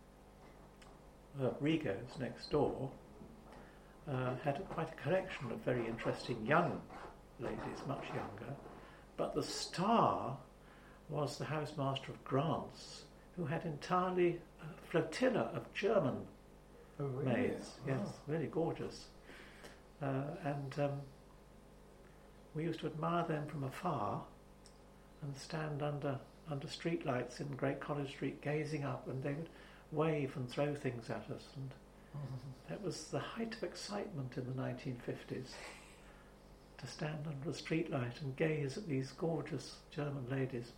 of Rigo's next door had quite a collection of very interesting young ladies, much younger, but the star was the housemaster of Grant's, who had entirely a flotilla of German maids. Yes, really gorgeous. And we used to admire them from afar and stand under street lights in Great College Street gazing up, and they would wave and throw things at us, and that was the height of excitement in the 1950s, to stand under a street light and gaze at these gorgeous German ladies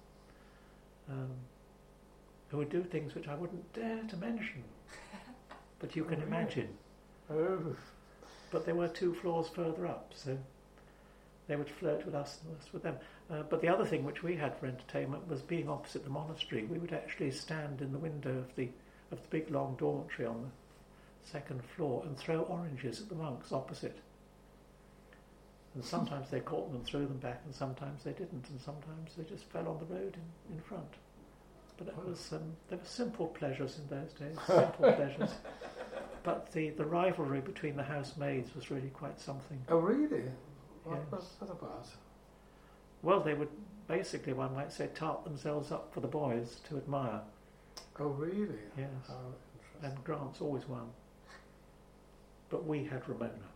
who would do things which I wouldn't dare to mention, but you can imagine. Oh. But they were 2 floors further up, so They would flirt with us and us with them. But the other thing which we had for entertainment was being opposite the monastery. We would actually stand in the window of the big long dormitory on the second floor and throw oranges at the monks opposite. And sometimes they caught them and threw them back, and sometimes they didn't, and sometimes they just fell on the road in front. But it was there were simple pleasures in those days, simple pleasures. But the rivalry between the housemaids was really quite something. Oh, really? What Yes. was that about? Well, they would basically, one might say, tart themselves up for the boys to admire. Oh, really? Yes. How interesting. And Grant's always won. But we had Ramona,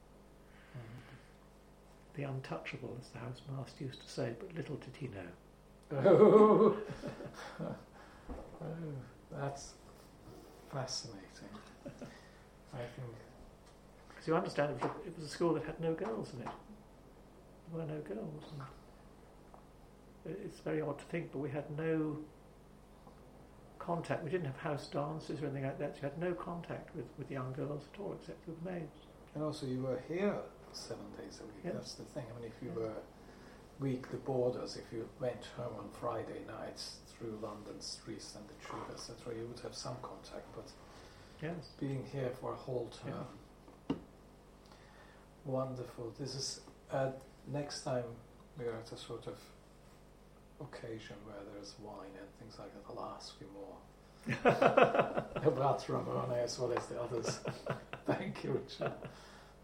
the untouchable, as the housemaster used to say, but little did he know. Oh, that's fascinating. I think. Because you understand, it was a school that had no girls in it. There were no girls. And it's very odd to think, but we had no contact. We didn't have house dances or anything like that. So you had no contact with young girls at all, except with maids. And also, you were here 7 days a week. Yes. That's the thing. I mean, if you were weekly boarders, if you went home on Friday nights through London streets and the tube, etc., you would have some contact. But Yes. being here for a whole term, wonderful. This is next time we are at a sort of occasion where there's wine and things like that. I'll ask you more about Ramona as well as the others. Thank you, Richard.